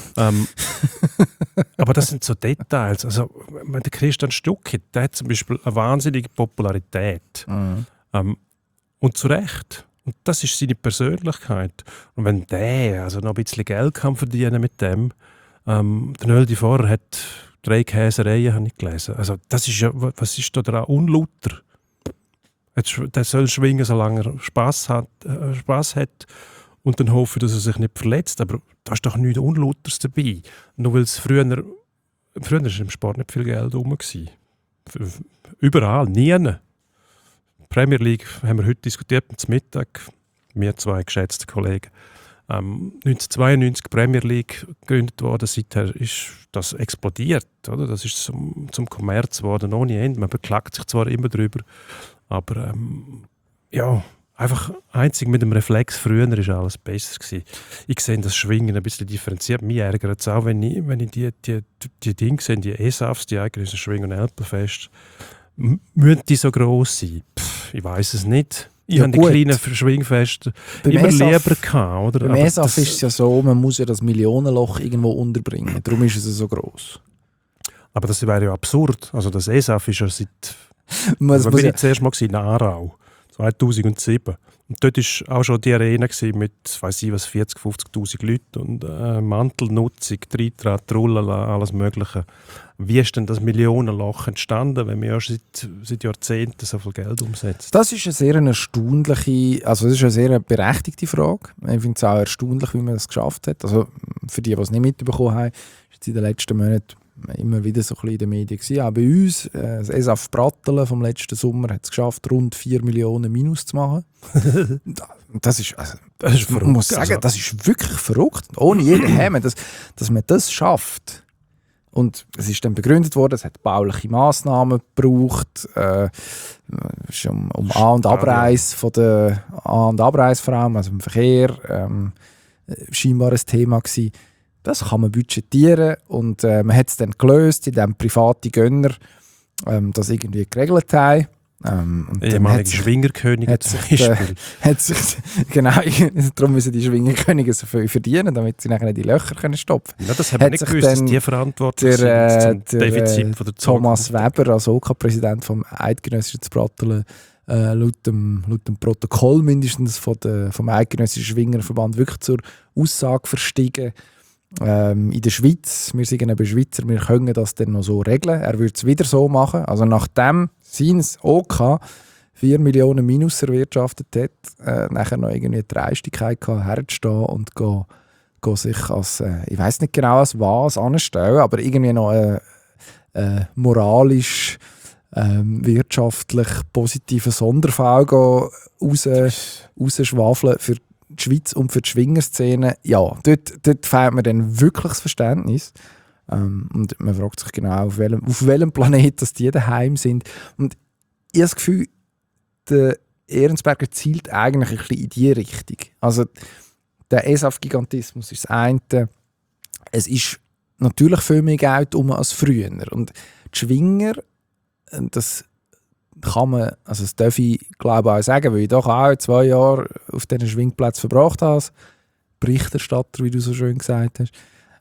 Aber das sind so Details. Also, der Christian Stucki, der hat zum Beispiel eine wahnsinnige Popularität. Und zu Recht. Und das ist seine Persönlichkeit. Und wenn der also noch ein bisschen Geld kann verdienen mit dem, der Nöldi vorher hat 3 Käsereien, habe ich gelesen. Also das ist ja, was ist da dran unlauter? Der soll schwingen, solange er Spass hat und dann hoffe ich, dass er sich nicht verletzt. Aber da ist doch nichts Unlauteres dabei. Nur weil es früher war im Sport nicht viel Geld rum. Überall, nie. Premier League haben wir heute diskutiert zum Mittag. Wir 2 geschätzte Kollegen. 1992 Premier League gegründet worden. Seither ist das explodiert. Oder? Das ist zum Kommerz geworden ohne Ende. Man beklagt sich zwar immer darüber, aber ja, einfach einzig mit dem Reflex. Früher war alles besser gewesen. Ich sehe das Schwingen ein bisschen differenziert. Mich ärgert es auch, wenn ich die Dinge sehe, die ESAFs, die eigenen Schwing- und Elpenfest, müssen die so gross sein? Ich weiß es nicht. Ich habe die kleinen Schwingfeste immer lieber gehabt. Oder? Beim ESAF ist es ja so, man muss ja das Millionenloch irgendwo unterbringen. Darum ist es so gross. Aber das wäre ja absurd. Also das ESAF ist ja seit... Das bin ich zuerst mal in Aarau, 2007. Und dort war auch schon die Arena mit, weiss ich was, 40.000, 50.000 Leuten und Mantelnutzung, Trittrat, Rullala, alles Mögliche. Wie ist denn das Millionenloch entstanden, wenn man ja seit Jahrzehnten so viel Geld umsetzt? Das ist eine sehr erstaunliche, also das ist eine sehr berechtigte Frage. Ich finde es auch erstaunlich, wie man das geschafft hat. Also für die es nicht mitbekommen haben, ist es in den letzten Monaten immer wieder so ein bisschen in den Medien gewesen. Auch bei uns, das ESAF Brattelen vom letzten Sommer hat es geschafft, rund 4 Millionen Minus zu machen. Das ist verrückt. Man muss sagen, das ist wirklich verrückt. Ohne jeden Hemmung, dass man das schafft. Und es ist dann begründet worden, es hat bauliche Massnahmen gebraucht, um An- und Abreise von der An- und Abreise vor allem, also im Verkehr, scheinbar ein Thema gewesen. Das kann man budgetieren und man hat es dann gelöst, indem private Gönner das irgendwie geregelt haben. Und ehemalige Schwingerkönige zum Beispiel. Genau, darum müssen die Schwingerkönige so viel verdienen, damit sie nachher die Löcher können stopfen können. Ja, das haben wir nicht gewusst, dass die verantwortlich sind zum Defizit von der Thomas Weber, als OK-Präsident vom Eidgenössischen Zbratteln, laut dem Protokoll mindestens vom Eidgenössischen Schwingerverband wirklich zur Aussage verstiegen. In der Schweiz, wir sind eben Schweizer, wir können das dann noch so regeln. Er würde es wieder so machen. Also nachdem sein OK 4 Millionen Minus erwirtschaftet hat, nachher noch irgendwie die Dreistigkeit gehabt, herzustehen und go sich als, ich weiß nicht genau als was anstellen, aber irgendwie noch moralisch, wirtschaftlich positiven Sonderfall rausschwafeln für die Schweiz und für die Schwingerszene. Ja, dort fehlt mir dann wirklich das Verständnis. Und man fragt sich genau, auf welchem Planet dass die daheim sind. Und ich habe das Gefühl, der Ehrensberger zielt eigentlich ein bisschen in die Richtung. Also der ESAF-Gigantismus ist das eine. Es ist natürlich viel mehr Geld als früher. Und die Schwinger, das kann man, also das darf ich glaube auch sagen, weil ich doch auch 2 Jahre auf diesen Schwingplätzen verbracht habe, als Berichterstatter, wie du so schön gesagt hast.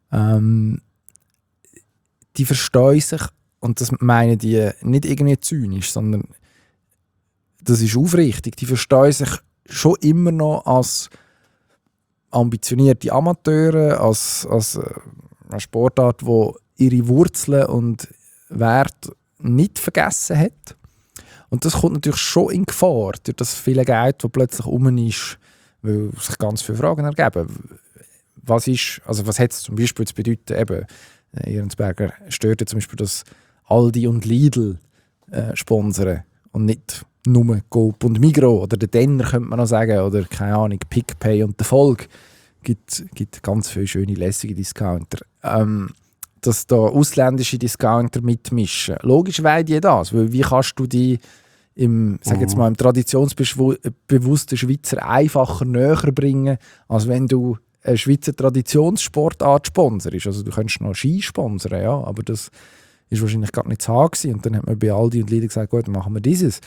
Die verstehen sich, und das meinen die nicht irgendwie zynisch, sondern das ist aufrichtig, die verstehen sich schon immer noch als ambitionierte Amateure, als eine Sportart, die ihre Wurzeln und Werte nicht vergessen hat. Und das kommt natürlich schon in Gefahr, durch das viele Geld, das plötzlich rum ist, weil sich ganz viele Fragen ergeben. Was hat es zum Beispiel zu bedeuten, eben, Ehrensberger stört ja zum Beispiel, dass Aldi und Lidl sponsern und nicht nur Coop und Migros oder der Denner könnte man noch sagen, oder keine Ahnung, PicPay und der Volk. Gibt ganz viele schöne, lässige Discounter. Dass da ausländische Discounter mitmischen. Logisch wollen die das, weil wie kannst du die im traditionsbewussten Schweizer einfacher näher bringen, als wenn du eine Schweizer Traditionssportart sponsorst. Also du könntest noch Ski sponsern, ja, aber das ist wahrscheinlich gar nicht zu haben gewesen. Und dann hat man bei Aldi und Lidl gesagt, gut, dann machen wir dieses.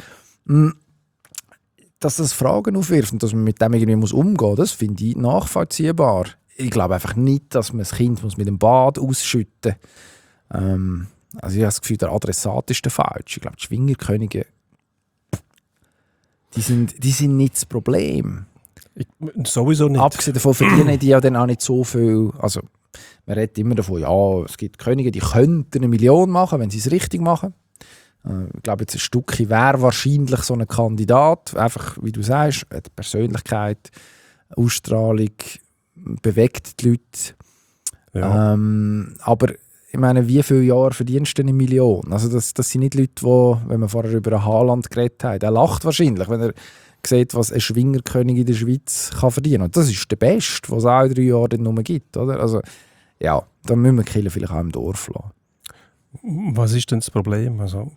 Dass das Fragen aufwirft und dass man mit dem irgendwie umgehen muss, das finde ich nachvollziehbar. Ich glaube einfach nicht, dass man das Kind mit dem Bad ausschütten muss. Also ich habe das Gefühl, der Adressat ist der falsche. Ich glaube, die Schwingerkönige, die sind nicht das Problem. Sowieso nicht. Abgesehen davon verdienen die ja dann auch nicht so viel. Also man redet immer davon, ja, es gibt Könige, die könnten 1 Million machen, wenn sie es richtig machen. Ich glaube, jetzt ein Stückchen wäre wahrscheinlich so ein Kandidat. Einfach, wie du sagst, die Persönlichkeit, Ausstrahlung, bewegt die Leute. Ja. Aber ich meine, wie viele Jahre verdienst du 1 Million? Also das sind nicht Leute, die, wenn wir vorher über einen Haaland geredet haben, der lacht wahrscheinlich, wenn er sieht, was ein Schwingerkönig in der Schweiz kann verdienen. Und das ist der Beste, was es auch in 3 Jahren nur gibt. Oder? Also, ja, da müssen wir Kirche vielleicht auch im Dorf lassen. Was ist denn das Problem? Also,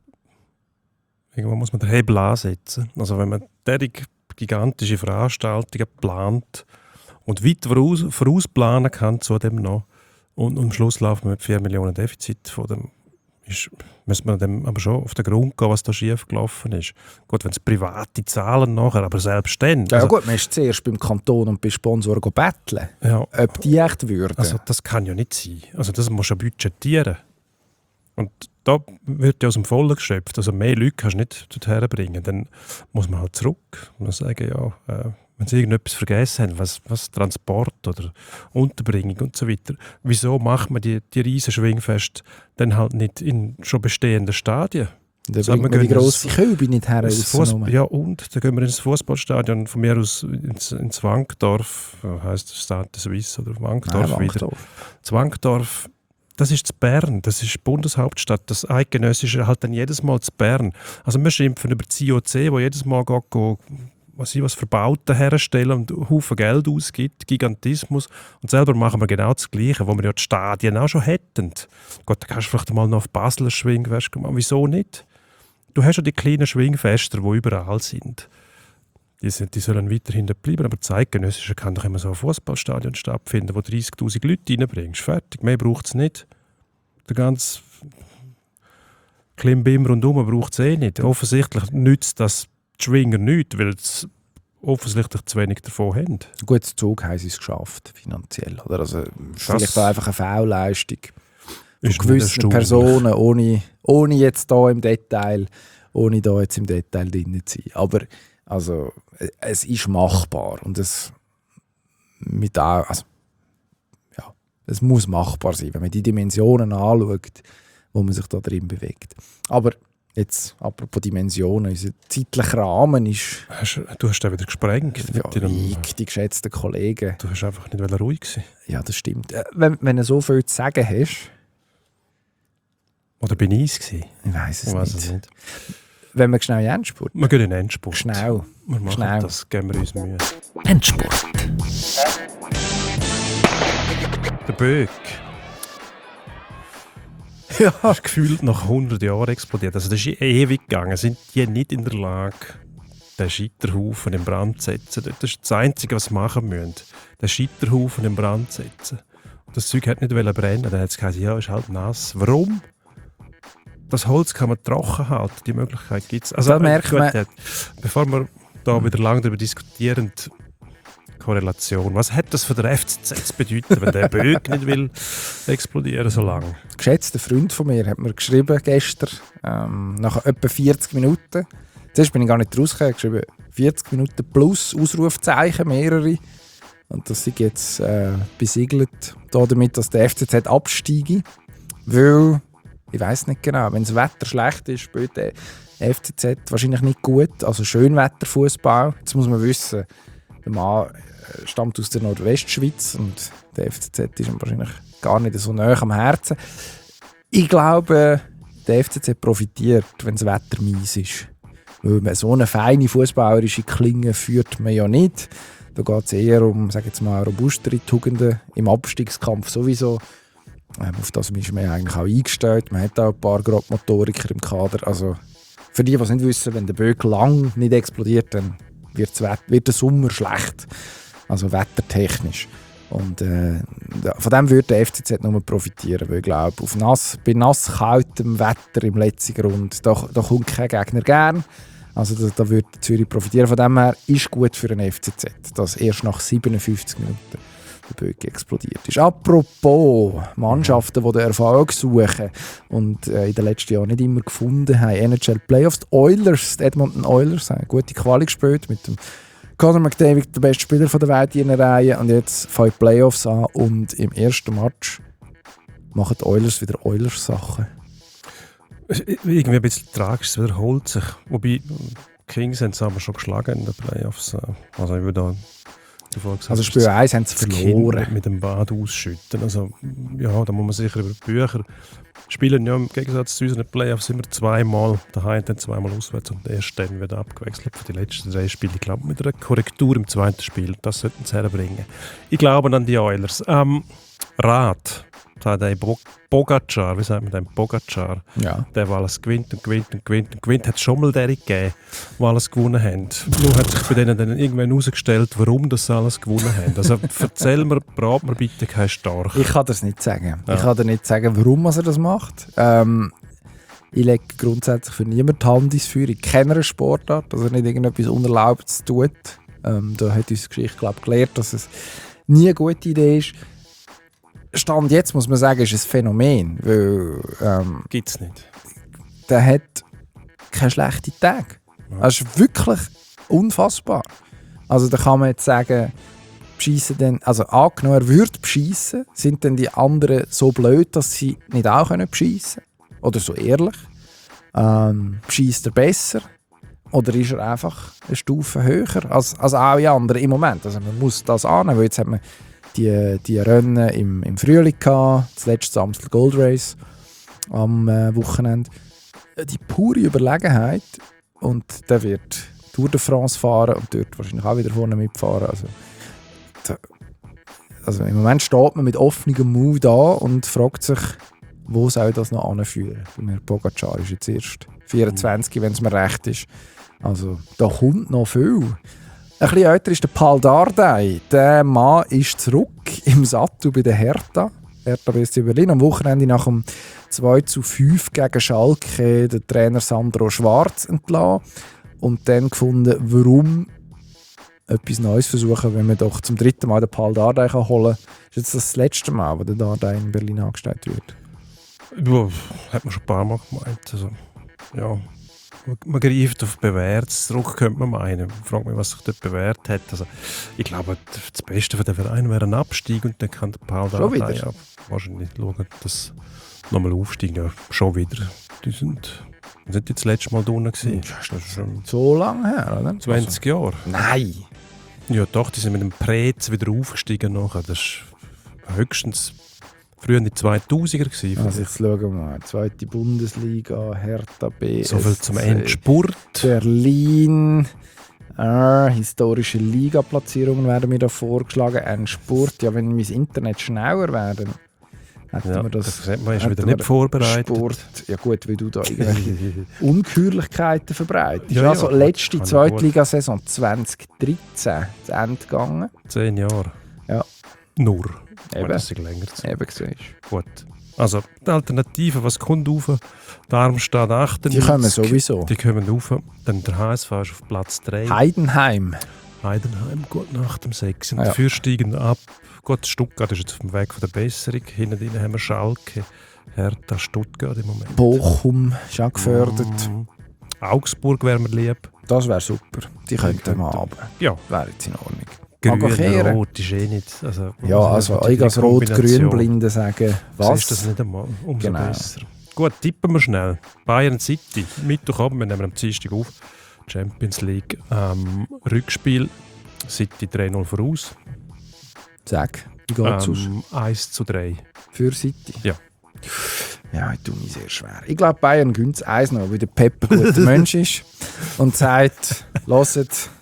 irgendwo muss man den Hebel ansetzen. Also wenn man derartige gigantische Veranstaltungen plant und weit vorausplanen kann zu dem noch und am Schluss laufen wir mit 4 Millionen Defizit von dem, müssen wir dem aber schon auf den Grund gehen, was da schief gelaufen ist. Gut, wenn es private Zahlen nachher, aber selbst dann. Ja, gut, man ist zuerst beim Kanton und bei Sponsoren betteln, ja, ob die echt würden. Also das kann ja nicht sein. Also das musst du ja budgetieren. Und da wird ja aus dem Vollen geschöpft. Also mehr Leute kannst du nicht dorthin bringen. Dann muss man halt zurück und sagen, ja, wenn sie irgendetwas vergessen haben, was Transport oder Unterbringung und so weiter, wieso macht man die riesen Schwingfeste dann halt nicht in schon bestehenden Stadien? Da bringt man die grosse Kübe nicht her. Ja, und dann gehen wir ins Fußballstadion, von mir aus ins Wankdorf, heisst das Stade Suisse oder Wankdorf wieder. Das Wankdorf, das ist zu Bern, das ist die Bundeshauptstadt. Das Eidgenössische halt dann jedes Mal zu Bern. Also wir schimpfen über das IOC, wo jedes Mal was Verbauten herstellen und einen Haufen Geld ausgibt, Gigantismus. Und selber machen wir genau das Gleiche, wo wir ja die Stadien auch schon hätten. Gott, da kannst du vielleicht mal noch auf Basel ein Schwingfest machen. Wieso nicht? Du hast ja die kleinen Schwingfester, die überall sind. Die sollen weiterhin dort bleiben, aber zeitgenössisch kann doch immer so ein Fußballstadion stattfinden, wo 30'000 Leute reinbringst. Fertig, mehr braucht es nicht. Der ganze Klimbim rundherum braucht es nicht. Offensichtlich nützt das die Schwinger nichts, weil es offensichtlich zu wenig davon haben. Ein gutes Zug haben sie es geschafft, finanziell. Oder? Also, vielleicht auch einfach eine Fehlleistung von gewissen Personen, ohne jetzt da im Detail drin zu sein. Aber also, es ist machbar und es muss machbar sein, wenn man die Dimensionen anschaut, wo man sich da drin bewegt. Aber jetzt, apropos Dimensionen, unser zeitlicher Rahmen ist... Du hast den wieder gesprengt. Die geschätzten Kollegen. Du hast einfach nicht ruhig sein. Ja, das stimmt. Wenn du so viel zu sagen hast... Oder bin ich es gewesen? Ich weiss es nicht. Wenn wir schnell in Endspurt... Wir gehen in den Endspurt. Schnell. Wir machen das, geben wir uns Mühe. Endspurt. Der Böck. Ja. Ist gefühlt nach 100 Jahren explodiert. Also das ist ewig gegangen. Sind die nicht in der Lage, den Scheiterhaufen in Brand zu setzen? Das ist das Einzige, was sie machen müssen. Den Scheiterhaufen in Brand setzen. Und das Zeug hat nicht brennen. Dann hat es gesagt, ja, ist halt nass. Warum? Das Holz kann man trocken halten. Die Möglichkeit gibt es. Also, bevor wir da wieder lange darüber diskutieren, Korrelation. Was hat das für den FCZ zu bedeuten, wenn der Böck nicht will explodieren so lange? Ein geschätzter Freund von mir hat mir geschrieben gestern, nach etwa 40 Minuten. Zuerst bin ich gar nicht rausgekommen, geschrieben 40 Minuten plus Ausrufzeichen, mehrere. Und das ist jetzt besiegelt damit, dass der FCZ absteige. Weil, ich weiss nicht genau, wenn das Wetter schlecht ist, spielt der FCZ wahrscheinlich nicht gut. Also Schönwetterfußball. Jetzt muss man wissen, der Mann stammt aus der Nordwestschweiz und der FCZ ist ihm wahrscheinlich gar nicht so nahe am Herzen. Ich glaube, der FCZ profitiert, wenn das Wetter mies ist. Weil man so eine feine fußballerische Klinge führt man ja nicht. Da geht es eher um, sage jetzt mal, robustere Tugenden im Abstiegskampf sowieso. Auf das ist man eigentlich auch eingestellt. Man hat auch ein paar Grobmotoriker im Kader. Also für die es nicht wissen, wenn der Böck lang nicht explodiert, dann wird der Sommer schlecht. Also wettertechnisch. Und von dem würde der FCZ nur profitieren. Weil ich glaube, bei nass-kaltem Wetter im letzten Grund, da kommt kein Gegner gern. Also da würde Zürich profitieren. Von dem her ist gut für den FCZ, dass erst nach 57 Minuten der Böck explodiert ist. Apropos Mannschaften, die den Erfolg suchen und in den letzten Jahren nicht immer gefunden haben. NHL Playoffs, die Edmonton Oilers, haben eine gute Quali gespielt mit dem Connor McDavid, der beste Spieler der Welt in einer Reihe. Und jetzt fangen die Playoffs an und im ersten Match machen die Oilers wieder Oilers-Sachen. Irgendwie ein bisschen tragisch, es wiederholt sich. Wobei Kings haben es schon geschlagen in den Playoffs. Also ich würde also Spiel 1 haben sie verloren. Mit dem Bad ausschütten. Also, ja, da muss man sicher über die Bücher spielen. Ja, im Gegensatz zu unseren Playoffs immer zweimal daheim, dann zweimal auswärts und erst dann wird abgewechselt für die letzten 3 Spiele. Ich glaube, mit einer Korrektur im zweiten Spiel. Das sollten sie herbringen. Ich glaube an die Oilers. Rat. Der Pogačar, wie sagt man den? Pogačar. Ja. Der, der alles gewinnt und gewinnt und gewinnt und gewinnt, hat es schon mal derige gegeben, die alles gewonnen haben. Nur hat sich bei denen dann irgendwann herausgestellt, warum das alles gewonnen haben. Also erzähl mir, brat mir bitte keinen Storch. Ich kann das nicht sagen. Ja. Ich kann dir nicht sagen, warum er das macht. Ich lege grundsätzlich für niemanden die Hand ins Feuer. Ich kenne eine Sportart, dass er nicht irgendetwas Unerlaubtes tut. Da hat uns die Geschichte, glaube ich, gelehrt, dass es nie eine gute Idee ist. Stand jetzt, muss man sagen, ist ein Phänomen, weil gibt es nicht. Der hat keine schlechten Tage. Ja. Das ist wirklich unfassbar. Also da kann man jetzt sagen, also angenommen, er würde beschissen, sind dann die anderen so blöd, dass sie nicht auch beschissen können? Oder so ehrlich? Beschisst er besser? Oder ist er einfach eine Stufe höher als alle anderen im Moment? Also man muss das annehmen, weil jetzt hat man die Rennen im Frühling gehabt, das letzte Amstel Gold Race am Wochenende. Die pure Überlegenheit und der wird Tour de France fahren und dort wahrscheinlich auch wieder vorne mitfahren. Also im Moment steht man mit offenem Mund da und fragt sich, wo soll das noch anführen? Herr Pogačar ist jetzt erst 24, wenn es mir recht ist. Also da kommt noch viel. Ein bisschen älter ist der Paul Dardai. Der Mann ist zurück im Sattel bei der Hertha. Hertha BSC Berlin. Am Wochenende nach dem 2:5 gegen Schalke den Trainer Sandro Schwarz entlassen. Und dann gefunden, warum etwas Neues versuchen, wenn man doch zum 3. Mal den Paul Dardai holen kann. Ist jetzt das letzte Mal, wo der Dardai in Berlin angestellt wird? Ja, hat man schon ein paar Mal gemeint. Also, ja, man greift auf Bewährtes zurück, könnte man meinen. Ich frage mich, was sich dort bewährt hat. Also, ich glaube, das Beste für den Verein wäre ein Abstieg und dann kann der Paul Dardai ja wahrscheinlich schauen, dass nochmal aufsteigen. Ja, schon wieder. Die sind jetzt das letzte Mal drinnen gewesen. Das ist schon so lange her, oder? 20 Jahre. Nein! Ja doch, die sind mit dem Prez wieder aufgestiegen nachher. Das war höchstens früher in die 2000er gewesen. Also jetzt schauen wir mal. 2. Bundesliga, Hertha BSC. So viel zum Endspurt. Berlin. Historische Liga-Platzierungen werden mir da vorgeschlagen. Endspurt. Ja, wenn mein Internet schneller wäre, dann hätten wir das. Man ist wieder nicht vorbereitet. Sport. Ja gut, weil du da irgendwelche Ungeheuerlichkeiten verbreitest. Ja, also letzte Zweitligasaison 2013 zu Ende gegangen. 10 Jahre. Ja. Nur. Eben. Das ist länger. Eben siehst. Gut. Also die Alternative, was kommt rauf? Darmstadt 98. Die kommen sowieso. Die kommen rauf. Dann der HSV ist auf Platz 3. Heidenheim gut nach dem 6. Und ja. dafür steigen ab. Gut, Stuttgart ist jetzt auf dem Weg von der Besserung. Hinten drin haben wir Schalke, Hertha, Stuttgart im Moment. Bochum ist auch gefördert. Augsburg wäre mir lieb. Das wäre super. Die könnten wir haben. Ja. Wäre jetzt in Ordnung. Grün-Rot ist nicht. Also, ja, also ich als Rot-Grün-Blinde sagen, was? Ist das nicht einmal umso genau. besser. Gut, tippen wir schnell. Bayern City, Mittwochabend, wir nehmen am Dienstag auf. Champions League Rückspiel. City 3-0 voraus. Sag, wie geht's aus? 1:3. Für City? Ja. Ja, ich tue mich sehr schwer. Ich glaube, Bayern gönnt es 1-0, weil der Pep ein guter Mensch ist und sagt, hört,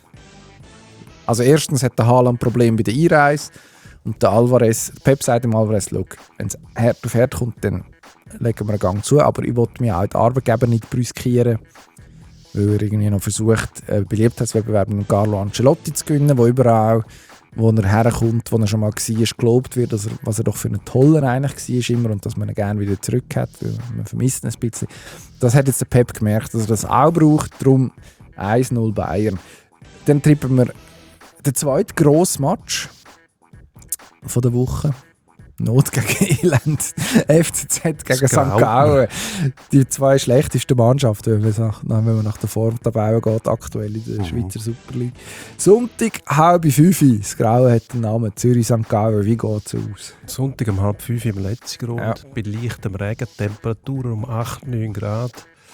also erstens hat der Haaland ein Problem bei der Einreise und der Alvarez, Pep sagt dem Alvarez, wenn es hart auf hart kommt, dann legen wir einen Gang zu, aber ich wollte mir auch die Arbeitgeber nicht brüskieren, weil er irgendwie noch versucht, Beliebtheitswettbewerb mit Carlo Ancelotti zu gewinnen, wo überall, wo er herkommt, wo er schon mal war, gelobt wird, was er doch für einen tollen eigentlich war immer und dass man ihn gerne wieder zurück hat, weil man vermisst ihn ein bisschen. Das hat jetzt der Pep gemerkt, dass er das auch braucht, darum 1-0 Bayern. Dann trippen wir den zweiten grossen Match von der Woche. Not gegen Elend. FCZ gegen St. Gallen. Die 2 schlechtesten Mannschaften, wenn man nach der Formtabelle geht, aktuell in der Schweizer Super League. Sonntag, 4:30. Das Grauen hat den Namen Zürich-St. Gallen. Wie geht es aus? Sonntag um 4:30 im letzten Grund. Bei leichtem Regen, Temperatur um 8-9 Grad.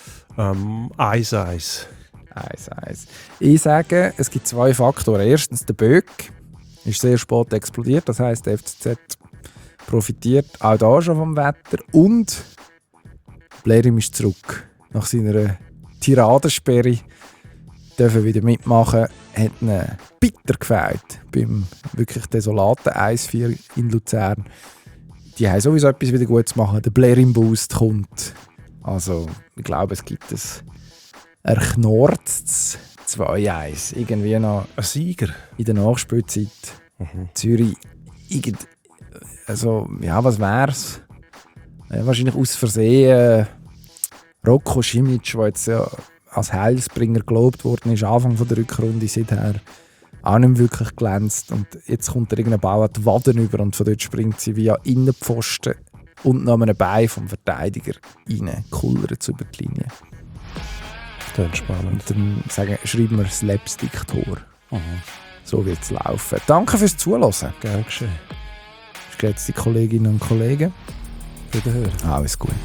1-1. 1-1. Ich sage, es gibt 2 Faktoren. Erstens, der Böck ist sehr spät explodiert. Das heisst, der FCZ profitiert auch da schon vom Wetter. Und Blerim ist zurück. Nach seiner Tiradensperre dürfen wieder mitmachen. Hat ihn bitter gefällt beim wirklich desolaten 1-4 in Luzern. Die haben sowieso etwas wieder gut zu machen. Der Blerim-Boost kommt. Also, ich glaube, es gibt ein erknorztes 2-1. Irgendwie noch ein Sieger in der Nachspielzeit. Zürich, also, ja, was wär's? Wahrscheinlich aus Versehen Rocco Simic, der jetzt ja als Heilsbringer gelobt worden ist, Anfang der Rückrunde, seither auch nicht mehr wirklich glänzt. Und jetzt kommt er irgendein Ball an die Waden über und von dort springt sie via Innenpfosten und noch einem Bein vom Verteidiger rein, kullert zu über die Linie. Das ist spannend. Und dann schreiben wir Slapstick-Tor. So wird es laufen. Danke fürs Zuhören. Gern geschehen. Geschätzte Kolleginnen und Kollegen. Wiederhören. Alles gut.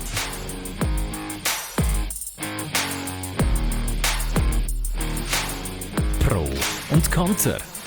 Pro und Konter.